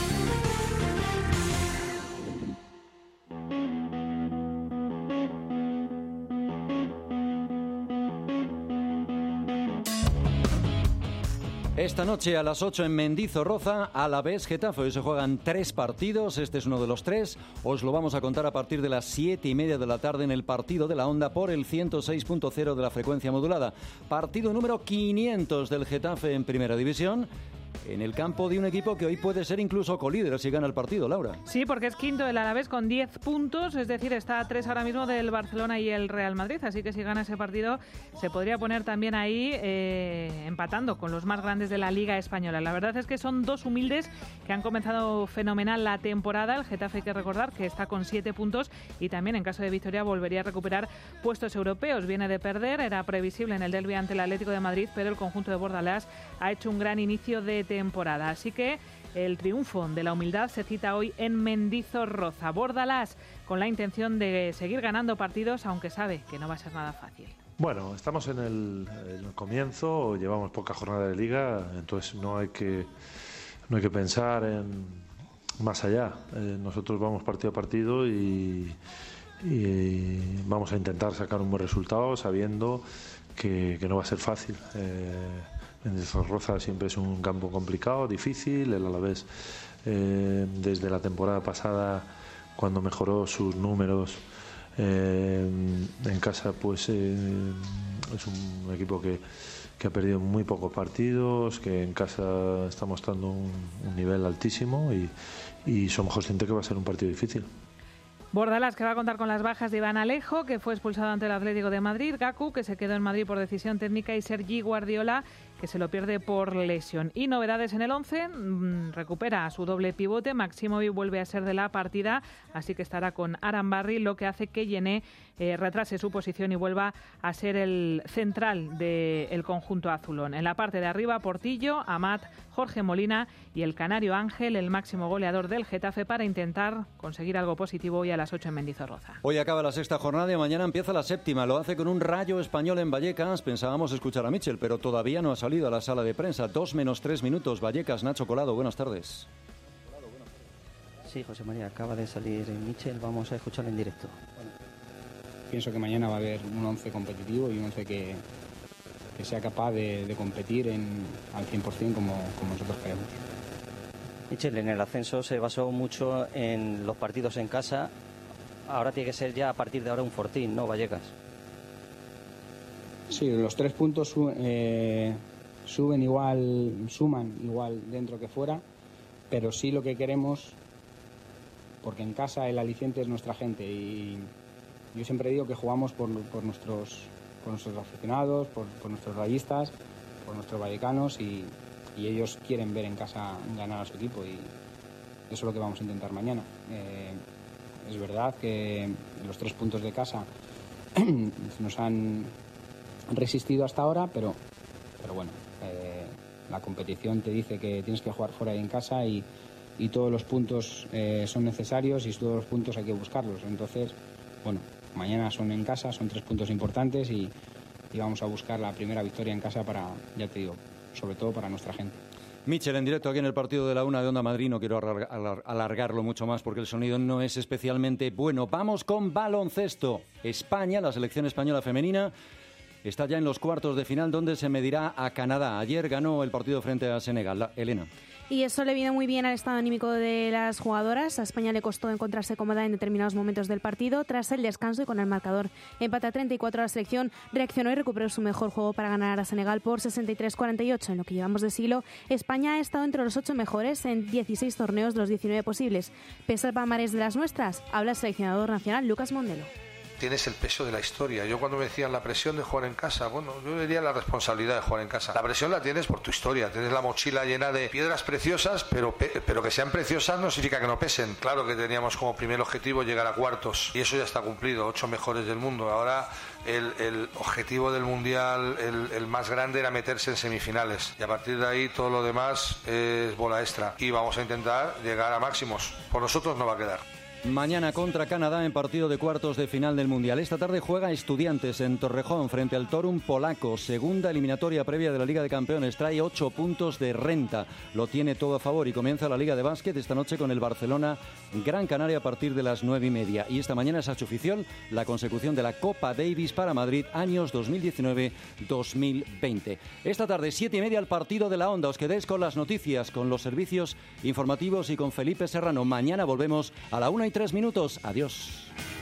Esta noche a las 8 en Mendizorroza, Alavés Getafe. Hoy se juegan 3 partidos, este es uno de los 3. Os lo vamos a contar a partir de las 7:30 de la tarde en el partido de la Onda por el 106.0 de la frecuencia modulada. Partido número 500 del Getafe en Primera División, en el campo de un equipo que hoy puede ser incluso colíder si gana el partido, Laura. Sí, porque es quinto el Alavés con 10 puntos, es decir, está a 3 ahora mismo del Barcelona y el Real Madrid, así que si gana ese partido se podría poner también ahí empatando con los más grandes de la Liga Española. La verdad es que son 2 humildes que han comenzado fenomenal la temporada. El Getafe, hay que recordar que está con 7 puntos y también en caso de victoria volvería a recuperar puestos europeos. Viene de perder, era previsible en el derbi ante el Atlético de Madrid, pero el conjunto de Bordalás ha hecho un gran inicio de temporada. Así que el triunfo de la humildad se cita hoy en Mendizorroza. Bordalás con la intención de seguir ganando partidos, aunque sabe que no va a ser nada fácil. Bueno, estamos en el comienzo, llevamos poca jornada de liga, entonces no hay que pensar en más allá. Nosotros vamos partido a partido y vamos a intentar sacar un buen resultado sabiendo que no va a ser fácil. Mendizorroza siempre es un campo complicado, difícil. El Alavés desde la temporada pasada, cuando mejoró sus números en casa, pues es un equipo que ha perdido muy pocos partidos, que en casa está mostrando un nivel altísimo y somos conscientes que va a ser un partido difícil. Bordalás, que va a contar con las bajas de Iván Alejo, que fue expulsado ante el Atlético de Madrid, Gaku, que se quedó en Madrid por decisión técnica, y Sergi Guardiola, que se lo pierde por lesión. Y novedades en el 11, recupera a su doble pivote, Maximovic vuelve a ser de la partida, así que estará con Arambarri, lo que hace que Yené retrase su posición y vuelva a ser el central del conjunto azulón. En la parte de arriba, Portillo, Amat, Jorge Molina y el canario Ángel, el máximo goleador del Getafe, para intentar conseguir algo positivo hoy a las 8 en Mendizorroza. Hoy acaba la sexta jornada y mañana empieza la séptima. Lo hace con un Rayo Español en Vallecas. Pensábamos escuchar a Michel, pero todavía no ha salido a la sala de prensa. 2 menos 3 minutos. Vallecas, Nacho Colado, buenas tardes. Sí, José María, acaba de salir Michel. Vamos a escucharlo en directo. Pienso que mañana va a haber un 11 competitivo y un 11 que sea capaz de competir al 100% como nosotros queremos. Michel, en el ascenso se basó mucho en los partidos en casa. Ahora tiene que ser ya a partir de ahora un fortín, ¿no, Vallecas? Sí, los 3 puntos suman igual dentro que fuera, pero sí lo que queremos, porque en casa el aliciente es nuestra gente y yo siempre digo que jugamos por nuestros aficionados, por nuestros rayistas, por nuestros vallecanos y ellos quieren ver en casa ganar a su equipo y eso es lo que vamos a intentar mañana. Es verdad que los 3 puntos de casa nos han resistido hasta ahora, pero bueno, la competición te dice que tienes que jugar fuera y en casa y todos los puntos son necesarios y todos los puntos hay que buscarlos. Entonces, bueno, mañana son en casa, son 3 puntos importantes y vamos a buscar la primera victoria en casa para, ya te digo, sobre todo para nuestra gente. Michel, en directo aquí en el partido de la Una de Onda Madrid. No quiero alargarlo mucho más porque el sonido no es especialmente bueno. Vamos con baloncesto. España, la selección española femenina, está ya en los cuartos de final donde se medirá a Canadá. Ayer ganó el partido frente a Senegal. Elena. Y eso le vino muy bien al estado anímico de las jugadoras. A España le costó encontrarse cómoda en determinados momentos del partido. Tras el descanso y con el marcador empate a 34, la selección reaccionó y recuperó su mejor juego para ganar a Senegal por 63-48. En lo que llevamos de siglo, España ha estado entre los 8 mejores en 16 torneos de los 19 posibles. Pese al palmarés de las nuestras, habla el seleccionador nacional Lucas Mondelo. Tienes el peso de la historia. Yo cuando me decían la presión de jugar en casa, bueno, yo diría la responsabilidad de jugar en casa. La presión la tienes por tu historia, tienes la mochila llena de piedras preciosas, pero que sean preciosas no significa que no pesen. Claro que teníamos como primer objetivo llegar a cuartos y eso ya está cumplido, 8 mejores del mundo. Ahora el objetivo del Mundial, el más grande, era meterse en semifinales y a partir de ahí todo lo demás es bola extra y vamos a intentar llegar a máximos. Por nosotros no va a quedar. Mañana contra Canadá en partido de cuartos de final del Mundial. Esta tarde juega Estudiantes en Torrejón frente al Torum polaco. Segunda eliminatoria previa de la Liga de Campeones. Trae 8 puntos de renta. Lo tiene todo a favor y comienza la Liga de Básquet esta noche con el Barcelona Gran Canaria a partir de las 9:30. Y esta mañana es hecho oficial la consecución de la Copa Davis para Madrid años 2019-2020. Esta tarde 7:30 el partido de la Onda. Os quedéis con las noticias, con los servicios informativos y con Felipe Serrano. Mañana volvemos a la 1:03. Adiós.